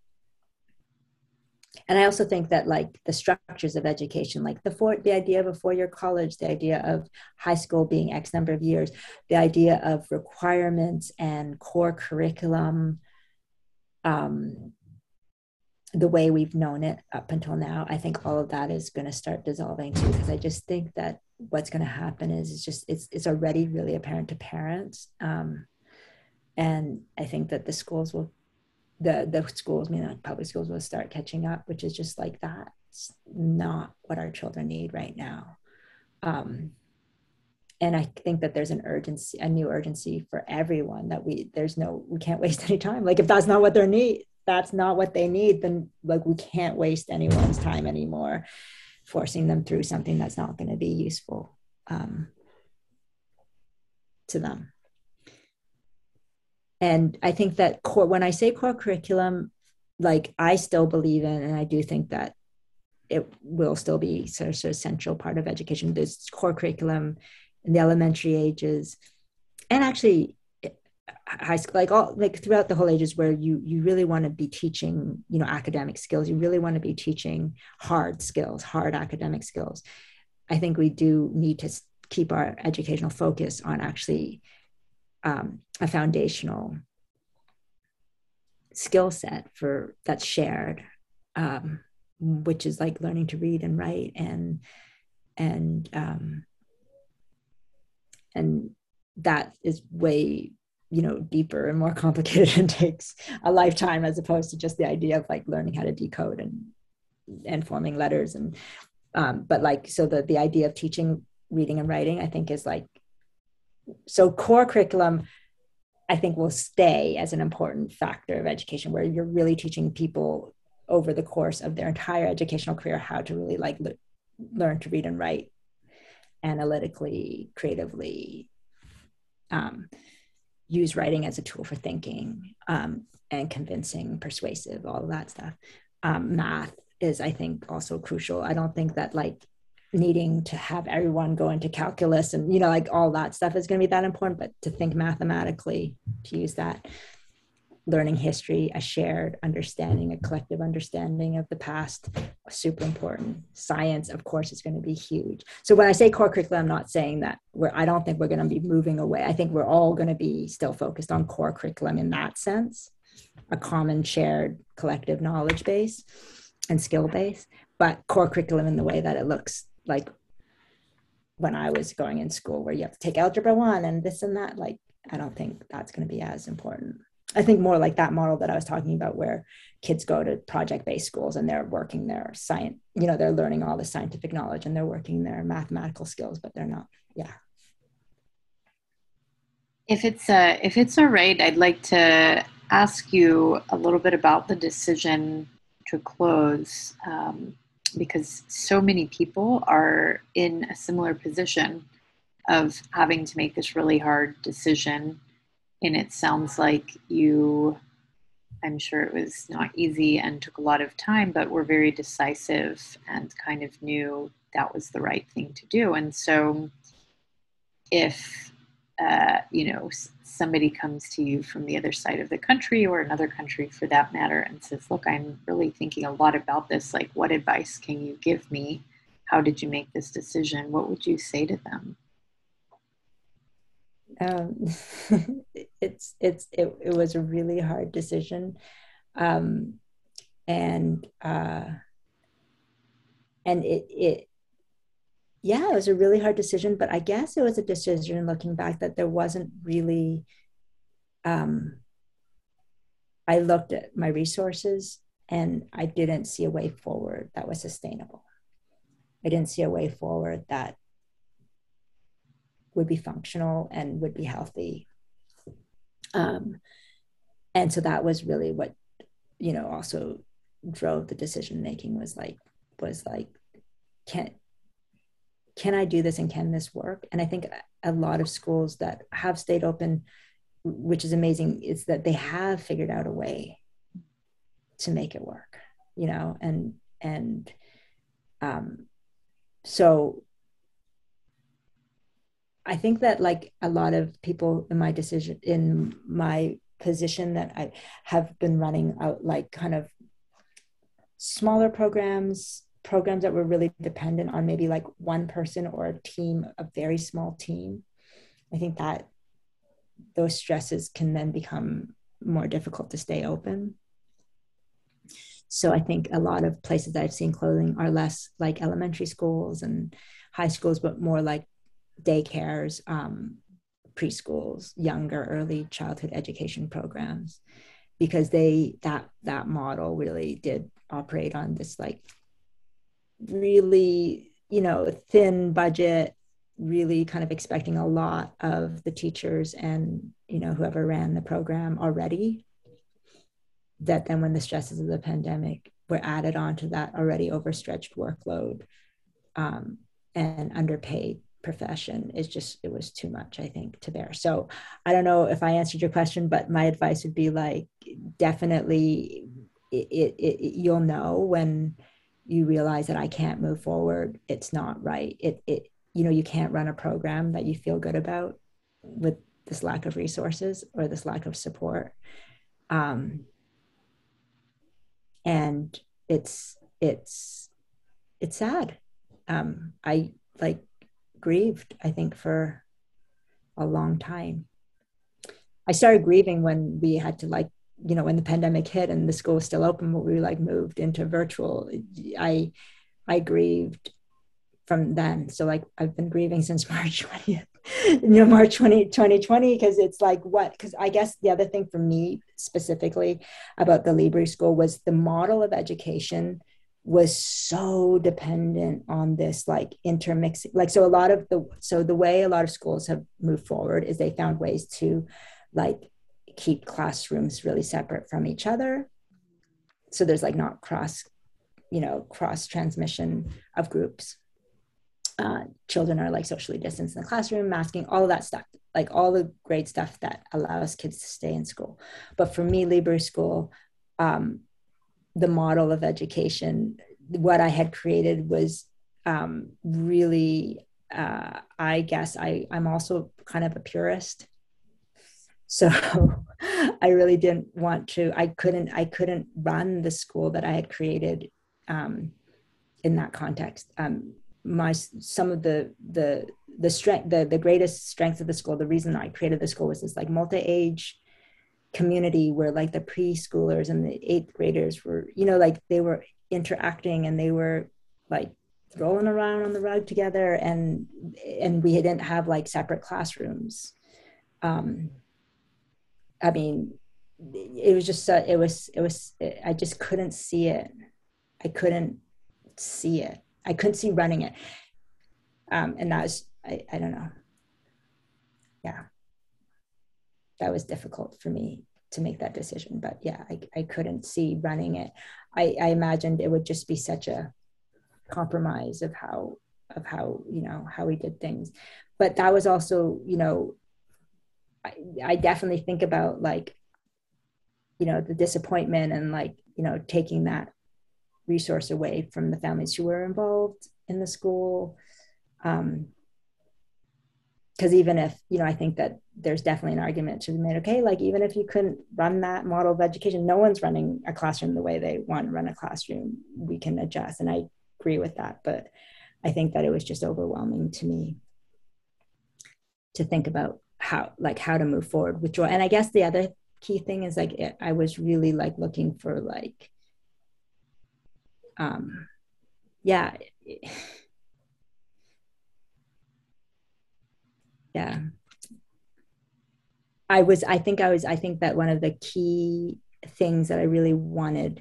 And I also think that like the structures of education, like the four, the idea of a four-year college, the idea of high school being X number of years, the idea of requirements and core curriculum, um, the way we've known it up until now, I think all of that is going to start dissolving too, because I just think that what's going to happen is it's just it's it's already really apparent to parents, um, and I think that the schools will the the schools, I mean, like public schools will start catching up, which is just like that's not what our children need right now. Um, and I think that there's an urgency, a new urgency for everyone that we there's no we can't waste any time. Like if that's not what they need, that's not what they need, then like we can't waste anyone's time anymore, forcing them through something that's not going to be useful um, to them. And I think that core, when I say core curriculum, like I still believe in, and I do think that it will still be sort of, sort of central part of education. There's core curriculum in the elementary ages, and actually high school, like all like throughout the whole ages, where you you really want to be teaching, you know, academic skills. You really want to be teaching hard skills, hard academic skills. I think we do need to keep our educational focus on actually um, a foundational skill set for that's shared, um, which is like learning to read and write and and um, and that is way, you know, deeper and more complicated and takes a lifetime, as opposed to just the idea of like learning how to decode and and forming letters and um, but like so the the idea of teaching reading and writing, I think, is like, so core curriculum I think will stay as an important factor of education, where you're really teaching people over the course of their entire educational career how to really like le- learn to read and write analytically, creatively, um, use writing as a tool for thinking, um, and convincing, persuasive, all of that stuff. Um, math is, I think, also crucial. I don't think that like needing to have everyone go into calculus and, you know, like all that stuff is going to be that important, but to think mathematically, to use that, learning history, a shared understanding, a collective understanding of the past, super important. Science, of course, is going to be huge. So when I say core curriculum, I'm not saying that we're, I don't think we're going to be moving away. I think we're all going to be still focused on core curriculum in that sense, a common shared collective knowledge base and skill base, but core curriculum in the way that it looks like when I was going in school, where you have to take algebra one and this and that, like, I don't think that's going to be as important. I think more like that model that I was talking about, where kids go to project-based schools and they're working their science, you know, they're learning all the scientific knowledge and they're working their mathematical skills, but they're not. Yeah. If it's uh, if it's all right, I'd like to ask you a little bit about the decision to close, um, because so many people are in a similar position of having to make this really hard decision. And it sounds like you, I'm sure it was not easy and took a lot of time, but were very decisive and kind of knew that was the right thing to do. And so if uh, you know, somebody comes to you from the other side of the country or another country for that matter and says, look, I'm really thinking a lot about this. Like, what advice can you give me? How did you make this decision? What would you say to them? Um, it's, it's, it, it was a really hard decision. Um, and, uh, and it, it, yeah, it was a really hard decision, but I guess it was a decision looking back that there wasn't really, um, I looked at my resources and I didn't see a way forward that was sustainable. I didn't see a way forward that would be functional and would be healthy. Um, and so that was really what, you know, also drove the decision making was like, was like, can, can I do this and can this work? And I think a lot of schools that have stayed open, which is amazing, is that they have figured out a way to make it work, you know, and, and um, so I think that like a lot of people in my decision, in my position that I have been running out like kind of smaller programs, programs that were really dependent on maybe like one person or a team, a very small team. I think that those stresses can then become more difficult to stay open. So I think a lot of places that I've seen closing are less like elementary schools and high schools, but more like daycares, um, preschools, younger early childhood education programs, because they that that model really did operate on this like really, you know, thin budget, really kind of expecting a lot of the teachers and, you know, whoever ran the program already, that then when the stresses of the pandemic were added onto that already overstretched workload, um, and underpaid profession, is just, it was too much, I think, to bear. So I don't know if I answered your question, but my advice would be like, definitely it, it, it, you'll know when you realize that I can't move forward, it's not right. It, it, you know, you can't run a program that you feel good about with this lack of resources or this lack of support. Um, and it's, it's, it's sad. Um, I like grieved, I think, for a long time. I started grieving when we had to like, you know, when the pandemic hit and the school was still open, but we like moved into virtual. I, I grieved from then. So like I've been grieving since March twentieth, you know, March twentieth, twenty twenty, because it's like what, because I guess the other thing for me specifically about the Libre School was the model of education was so dependent on this like intermixing, like, so a lot of the, so the way a lot of schools have moved forward is they found ways to like keep classrooms really separate from each other. So there's like not cross, you know, cross transmission of groups. Uh, children are like socially distanced in the classroom, masking, all of that stuff, like all the great stuff that allows kids to stay in school. But for me, Libre School, um, the model of education, what I had created was um, really, uh, I guess I, I'm also kind of a purist. So I really didn't want to, I couldn't, I couldn't run the school that I had created um, in that context. Um, my, some of the, the, the strength, the, the greatest strength of the school, the reason I created the school was this like multi-age community where like the preschoolers and the eighth graders were, you know, like they were interacting and they were like rolling around on the rug together, and and we didn't have like separate classrooms. Um, I mean, it was just, uh, it was, it was, I just couldn't see it. I couldn't see it. I couldn't see running it. Um, and that was, I, I don't know. Yeah. That was difficult for me to make that decision. But yeah, I, I couldn't see running it. I, I imagined it would just be such a compromise of how, of how, you know, how we did things. But that was also, you know, I, I definitely think about like, you know, the disappointment and like, you know, taking that resource away from the families who were involved in the school. Um, because even if, you know, I think that there's definitely an argument to be made, okay, like even if you couldn't run that model of education, no one's running a classroom the way they want to run a classroom. We can adjust. And I agree with that. But I think that it was just overwhelming to me to think about how, like how to move forward with joy. And I guess the other key thing is like, it, I was really like looking for like, um, yeah. Yeah. I was, I think I was, I think that one of the key things that I really wanted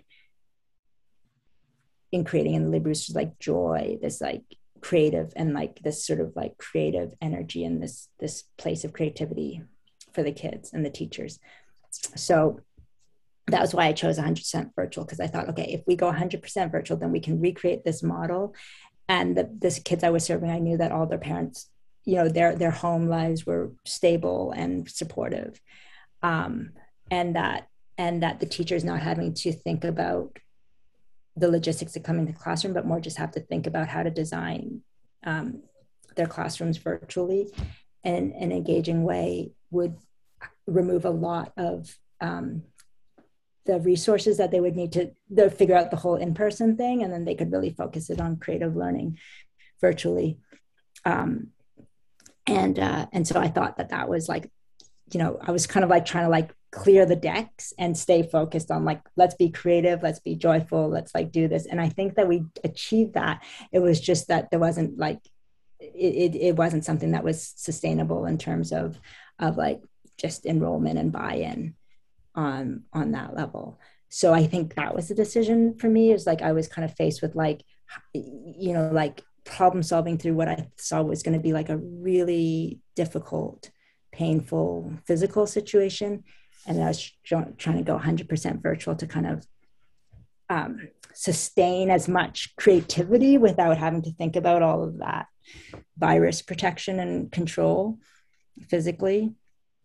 in creating in the Libras was like joy, this like creative and like this sort of like creative energy and this, this place of creativity for the kids and the teachers. So that was why I chose one hundred percent virtual, because I thought, okay, if we go one hundred percent virtual, then we can recreate this model. And the this kids I was serving, I knew that all their parents, you know, their their home lives were stable and supportive, um, and that and that the teachers not having to think about the logistics of coming to the classroom, but more just have to think about how to design um, their classrooms virtually in an engaging way would remove a lot of um, the resources that they would need to, to figure out the whole in-person thing, and then they could really focus it on creative learning virtually. Um, and uh, and so I thought that that was like, you know, I was kind of like trying to like clear the decks and stay focused on like, let's be creative, let's be joyful, let's like do this. And I think that we achieved that. It was just that there wasn't like, it, it, it wasn't something that was sustainable in terms of, of like just enrollment and buy-in on, on that level. So I think that was the decision for me, is like, I was kind of faced with like, you know, like problem solving through what I saw was going to be like a really difficult, painful physical situation. And I was trying to go one hundred percent virtual to kind of um, sustain as much creativity without having to think about all of that virus protection and control physically.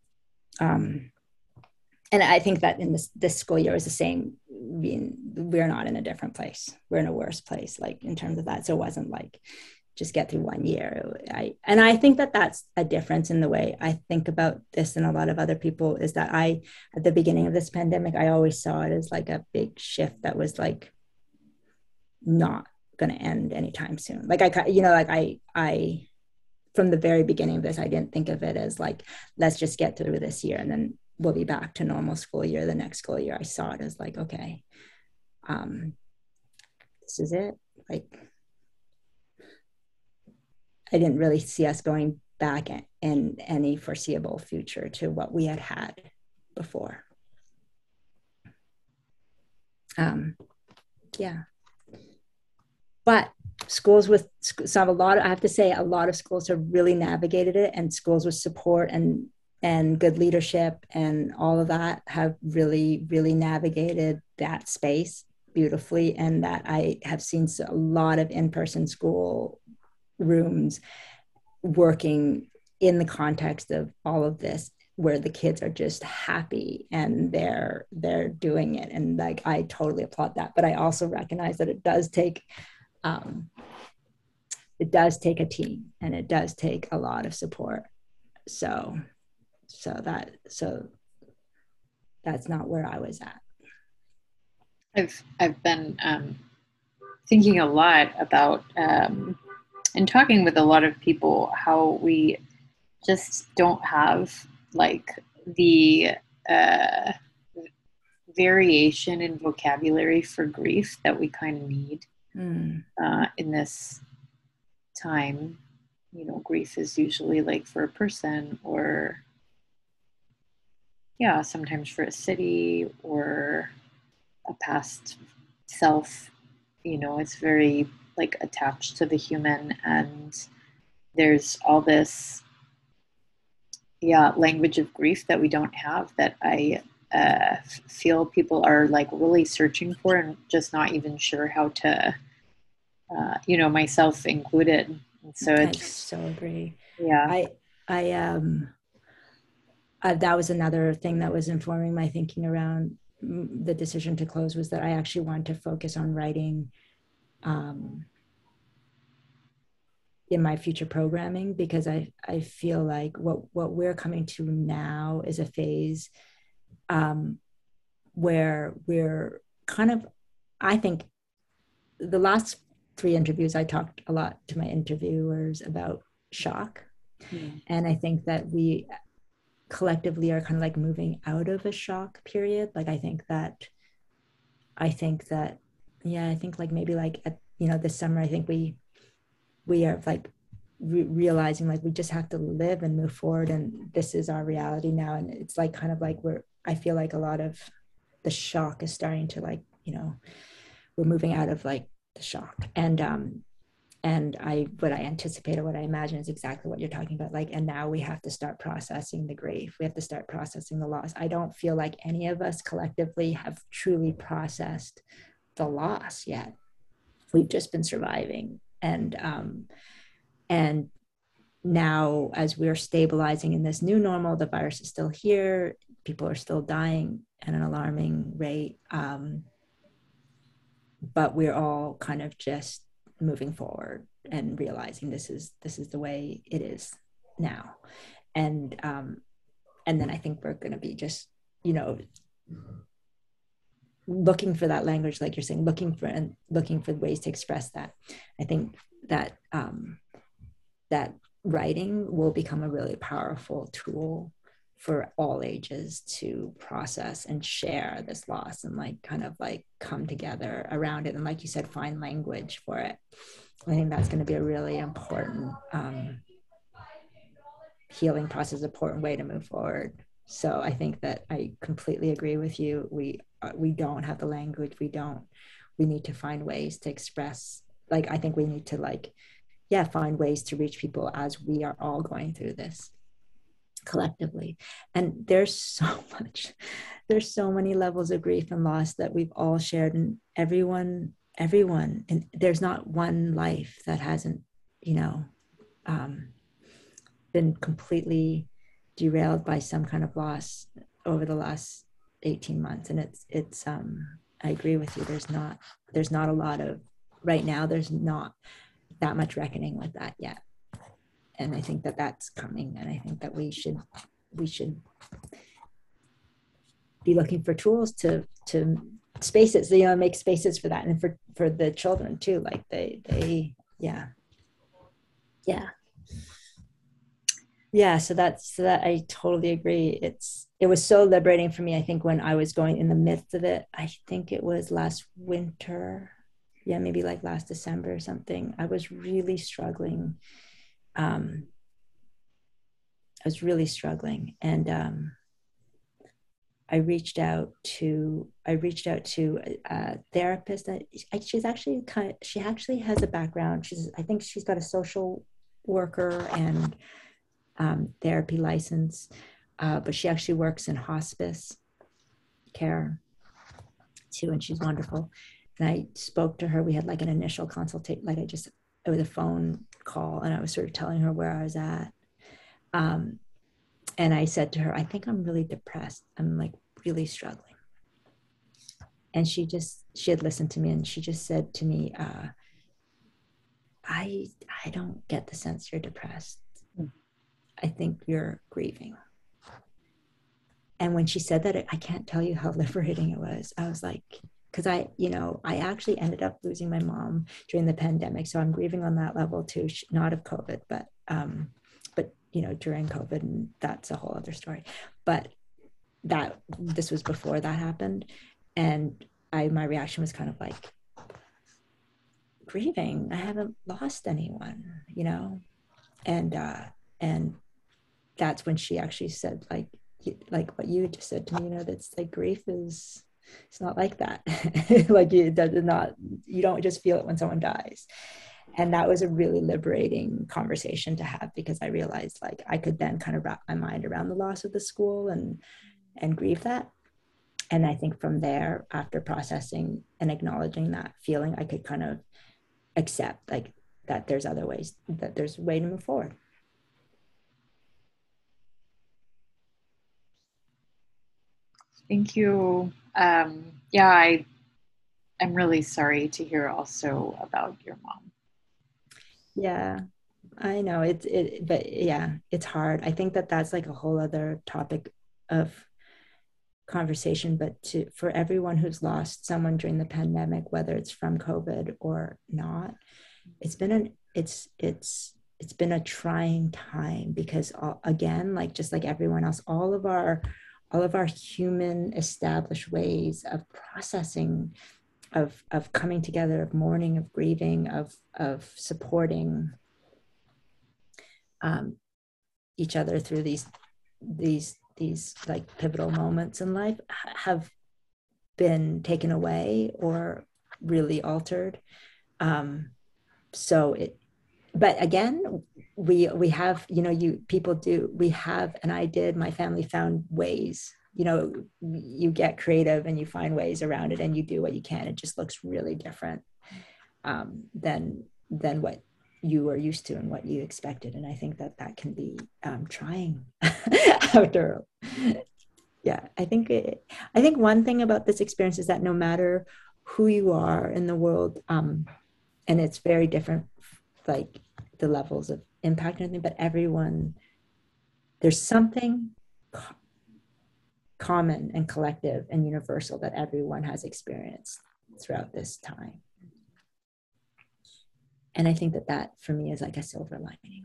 Um, and I think that in this, this school year is the same. Being, we're not in a different place. We're in a worse place, like in terms of that. So it wasn't like just get through one year. I, and I think that that's a difference in the way I think about this and a lot of other people, is that I, at the beginning of this pandemic, I always saw it as like a big shift that was like not going to end anytime soon. Like I, you know, like I, I, from the very beginning of this, I didn't think of it as like, let's just get through this year and then we'll be back to normal school year the next school year. I saw it as like, okay, um, this is it. Like, I didn't really see us going back in any foreseeable future to what we had had before. Um, yeah. But schools with some, a lot of, I have to say, a lot of schools have really navigated it, and schools with support and and good leadership and all of that have really, really navigated that space beautifully. And that I have seen a lot of in-person school rooms working in the context of all of this, where the kids are just happy and they're they're doing it. And like, I totally applaud that. But I also recognize that it does take um, it does take a team, and it does take a lot of support. So so that so that's not where I was at. I've I've been um, thinking a lot about um, and talking with a lot of people how we just don't have like the uh, variation in vocabulary for grief that we kind of need mm. uh, in this time. You know, grief is usually like for a person, or yeah, sometimes for a city or a past self. You know, it's very like attached to the human, and there's all this yeah language of grief that we don't have, that I uh, feel people are like really searching for and just not even sure how to uh, you know, myself included. And so it's, I so agree. Yeah. I I um uh, that was another thing that was informing my thinking around the decision to close, was that I actually wanted to focus on writing um in my future programming, because I, I feel like what, what we're coming to now is a phase um, where we're kind of, I think the last three interviews, I talked a lot to my interviewers about shock. Mm. And I think that we collectively are kind of like moving out of a shock period. Like, I think that, I think that, yeah, I think like maybe like, at, you know, this summer, I think we, we are like re- realizing like we just have to live and move forward. And this is our reality now. And it's like, kind of like we're, I feel like a lot of the shock is starting to like, you know, we're moving out of like the shock. And, um, and I, what I anticipate or what I imagine is exactly what you're talking about. Like, and now we have to start processing the grief. We have to start processing the loss. I don't feel like any of us collectively have truly processed the loss yet. We've just been surviving. And, um, and now as we're stabilizing in this new normal, the virus is still here. People are still dying at an alarming rate. Um, but we're all kind of just moving forward and realizing this is this is the way it is now. And um and then I think we're going to be just, you know, looking for that language, like you're saying, looking for and looking for ways to express that. I think that um that writing will become a really powerful tool for all ages to process and share this loss and like kind of like come together around it. And like you said, find language for it. I think that's going to be a really important um, healing process, important way to move forward. So I think that I completely agree with you. We, uh, we don't have the language. We don't, we need to find ways to express, like, I think we need to like, yeah, find ways to reach people as we are all going through this collectively. And there's so much, there's so many levels of grief and loss that we've all shared, and everyone, everyone, and there's not one life that hasn't, you know, um, been completely derailed by some kind of loss over the last eighteen months. And it's, it's, um, I agree with you. There's not, there's not a lot of, right now, there's not that much reckoning with that yet. And I think that that's coming, and I think that we should we should be looking for tools to to spaces, you know, make spaces for that, and for for the children too. Like they they yeah yeah yeah. So that's so that I totally agree. It's it was so liberating for me. I think when I was going in the midst of it, I think it was last winter, yeah, maybe like last December or something. I was really struggling. Um, I was really struggling, and um, I reached out to I reached out to a, a therapist. That she's actually kind of, she actually has a background. She's I think she's got a social worker and um, therapy license, uh, but she actually works in hospice care too, and she's wonderful. And I spoke to her. We had like an initial consultation, like I just it was a phone call, and I was sort of telling her where I was at. Um, and I said to her, I think I'm really depressed. I'm like really struggling. And she just, she had listened to me, and she just said to me, uh, I, I don't get the sense you're depressed. I think you're grieving. And when she said that, I can't tell you how liberating it was. I was like, because I, you know, I actually ended up losing my mom during the pandemic. So I'm grieving on that level too, not of COVID, but, um, but, you know, during COVID, and that's a whole other story. But that, this was before that happened. And I, my reaction was kind of like, grieving, I haven't lost anyone, you know? And, uh, and that's when she actually said, like, like what you just said to me, you know, that's like grief is, it's not like that. Like it does not, you don't just feel it when someone dies. And that was a really liberating conversation to have, because I realized like I could then kind of wrap my mind around the loss of the school and, and grieve that. And I think from there, after processing and acknowledging that feeling, I could kind of accept like that there's other ways, that there's a way to move forward. Thank you. Um, yeah, I, I'm really sorry to hear also about your mom. Yeah. I know it's it, but yeah, it's hard. I think that that's like a whole other topic of conversation. But to for everyone who's lost someone during the pandemic, whether it's from COVID or not, it's been an it's it's it's been a trying time because all, again, like just like everyone else, all of our all of our human established ways of processing, of of coming together, of mourning, of grieving, of of supporting um, each other through these these these like pivotal moments in life have been taken away or really altered. Um, so it, but again, we we have, you know, you people do, we have, and I did, my family found ways, you know, you get creative and you find ways around it and you do what you can. It just looks really different um, than than what you were used to and what you expected. And I think that that can be um, trying after. Yeah, I think it, I think one thing about this experience is that no matter who you are in the world, um, and it's very different, like the levels of impact and everything, but everyone, there's something co- common and collective and universal that everyone has experienced throughout this time. And I think that that for me is like a silver lining.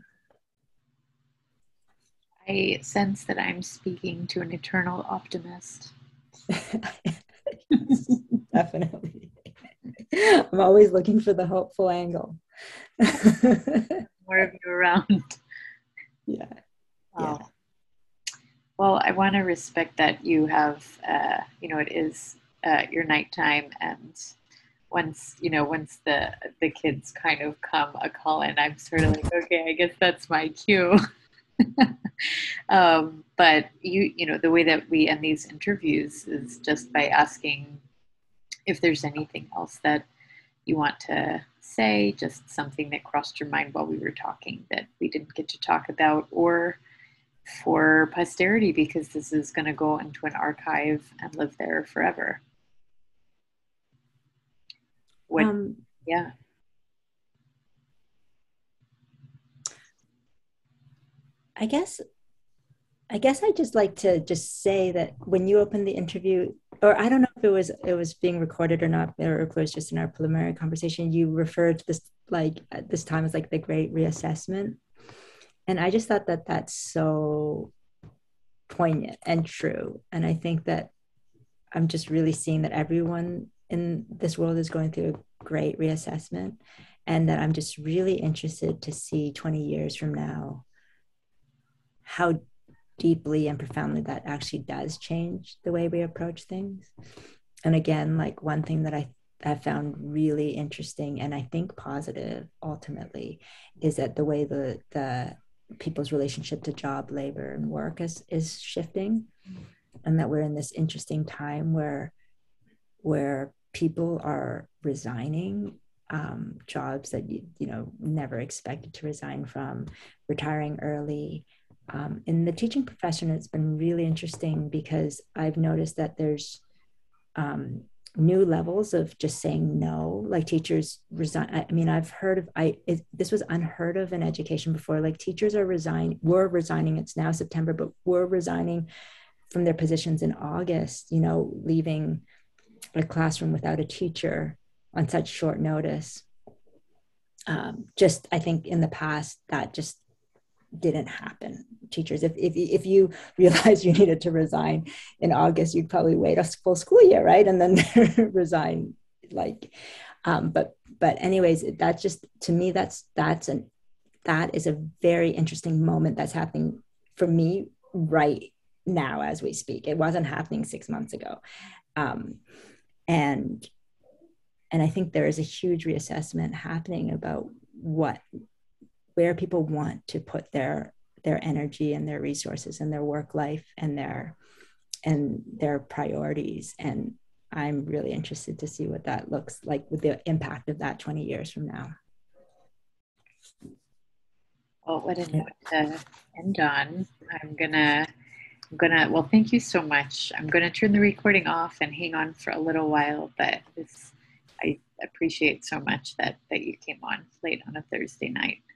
I sense that I'm speaking to an eternal optimist. Definitely. I'm always looking for the hopeful angle. More of you around. Yeah. Wow. Yeah. Well, I want to respect that you have, uh, you know, it is uh, your nighttime, and once, you know, once the the kids kind of come a call in, I'm sort of like, okay, I guess that's my cue. um, but you, you know, the way that we end these interviews is just by asking if there's anything else that you want to say, just something that crossed your mind while we were talking that we didn't get to talk about, or for posterity, because this is going to go into an archive and live there forever. What, Um, yeah. I guess I guess I just like to just say that when you opened the interview, or I don't know if it was it was being recorded or not, or if it was just in our preliminary conversation, you referred to this like at this time as like the great reassessment. And I just thought that that's so poignant and true. And I think that I'm just really seeing that everyone in this world is going through a great reassessment. And that I'm just really interested to see twenty years from now how deeply and profoundly that actually does change the way we approach things. And again, like one thing that I I found really interesting and I think positive ultimately is that the way the the people's relationship to job, labor, and work is is shifting, and that we're in this interesting time where where people are resigning um, jobs that you you know never expected to resign from, retiring early. Um, in the teaching profession, it's been really interesting because I've noticed that there's um, new levels of just saying no. Like teachers resign. I mean, I've heard of I. It, this was unheard of in education before. Like teachers are resigning. Were resigning. It's now September, but were resigning from their positions in August. You know, leaving a classroom without a teacher on such short notice. Um, just I think in the past that just didn't happen. Teachers, if if if you realized you needed to resign in August, you'd probably wait a full school year, right, and then resign. Like, um, but but anyways, that's just to me that's that's an that is a very interesting moment that's happening for me right now as we speak. It wasn't happening six months ago, um, and and I think there is a huge reassessment happening about what where people want to put their their energy and their resources and their work life and their and their priorities. And I'm really interested to see what that looks like with the impact of that twenty years from now. Well, what a note to end on. I'm gonna, I'm gonna. Well, thank you so much. I'm gonna turn the recording off and hang on for a little while. But this, I appreciate so much that that you came on late on a Thursday night.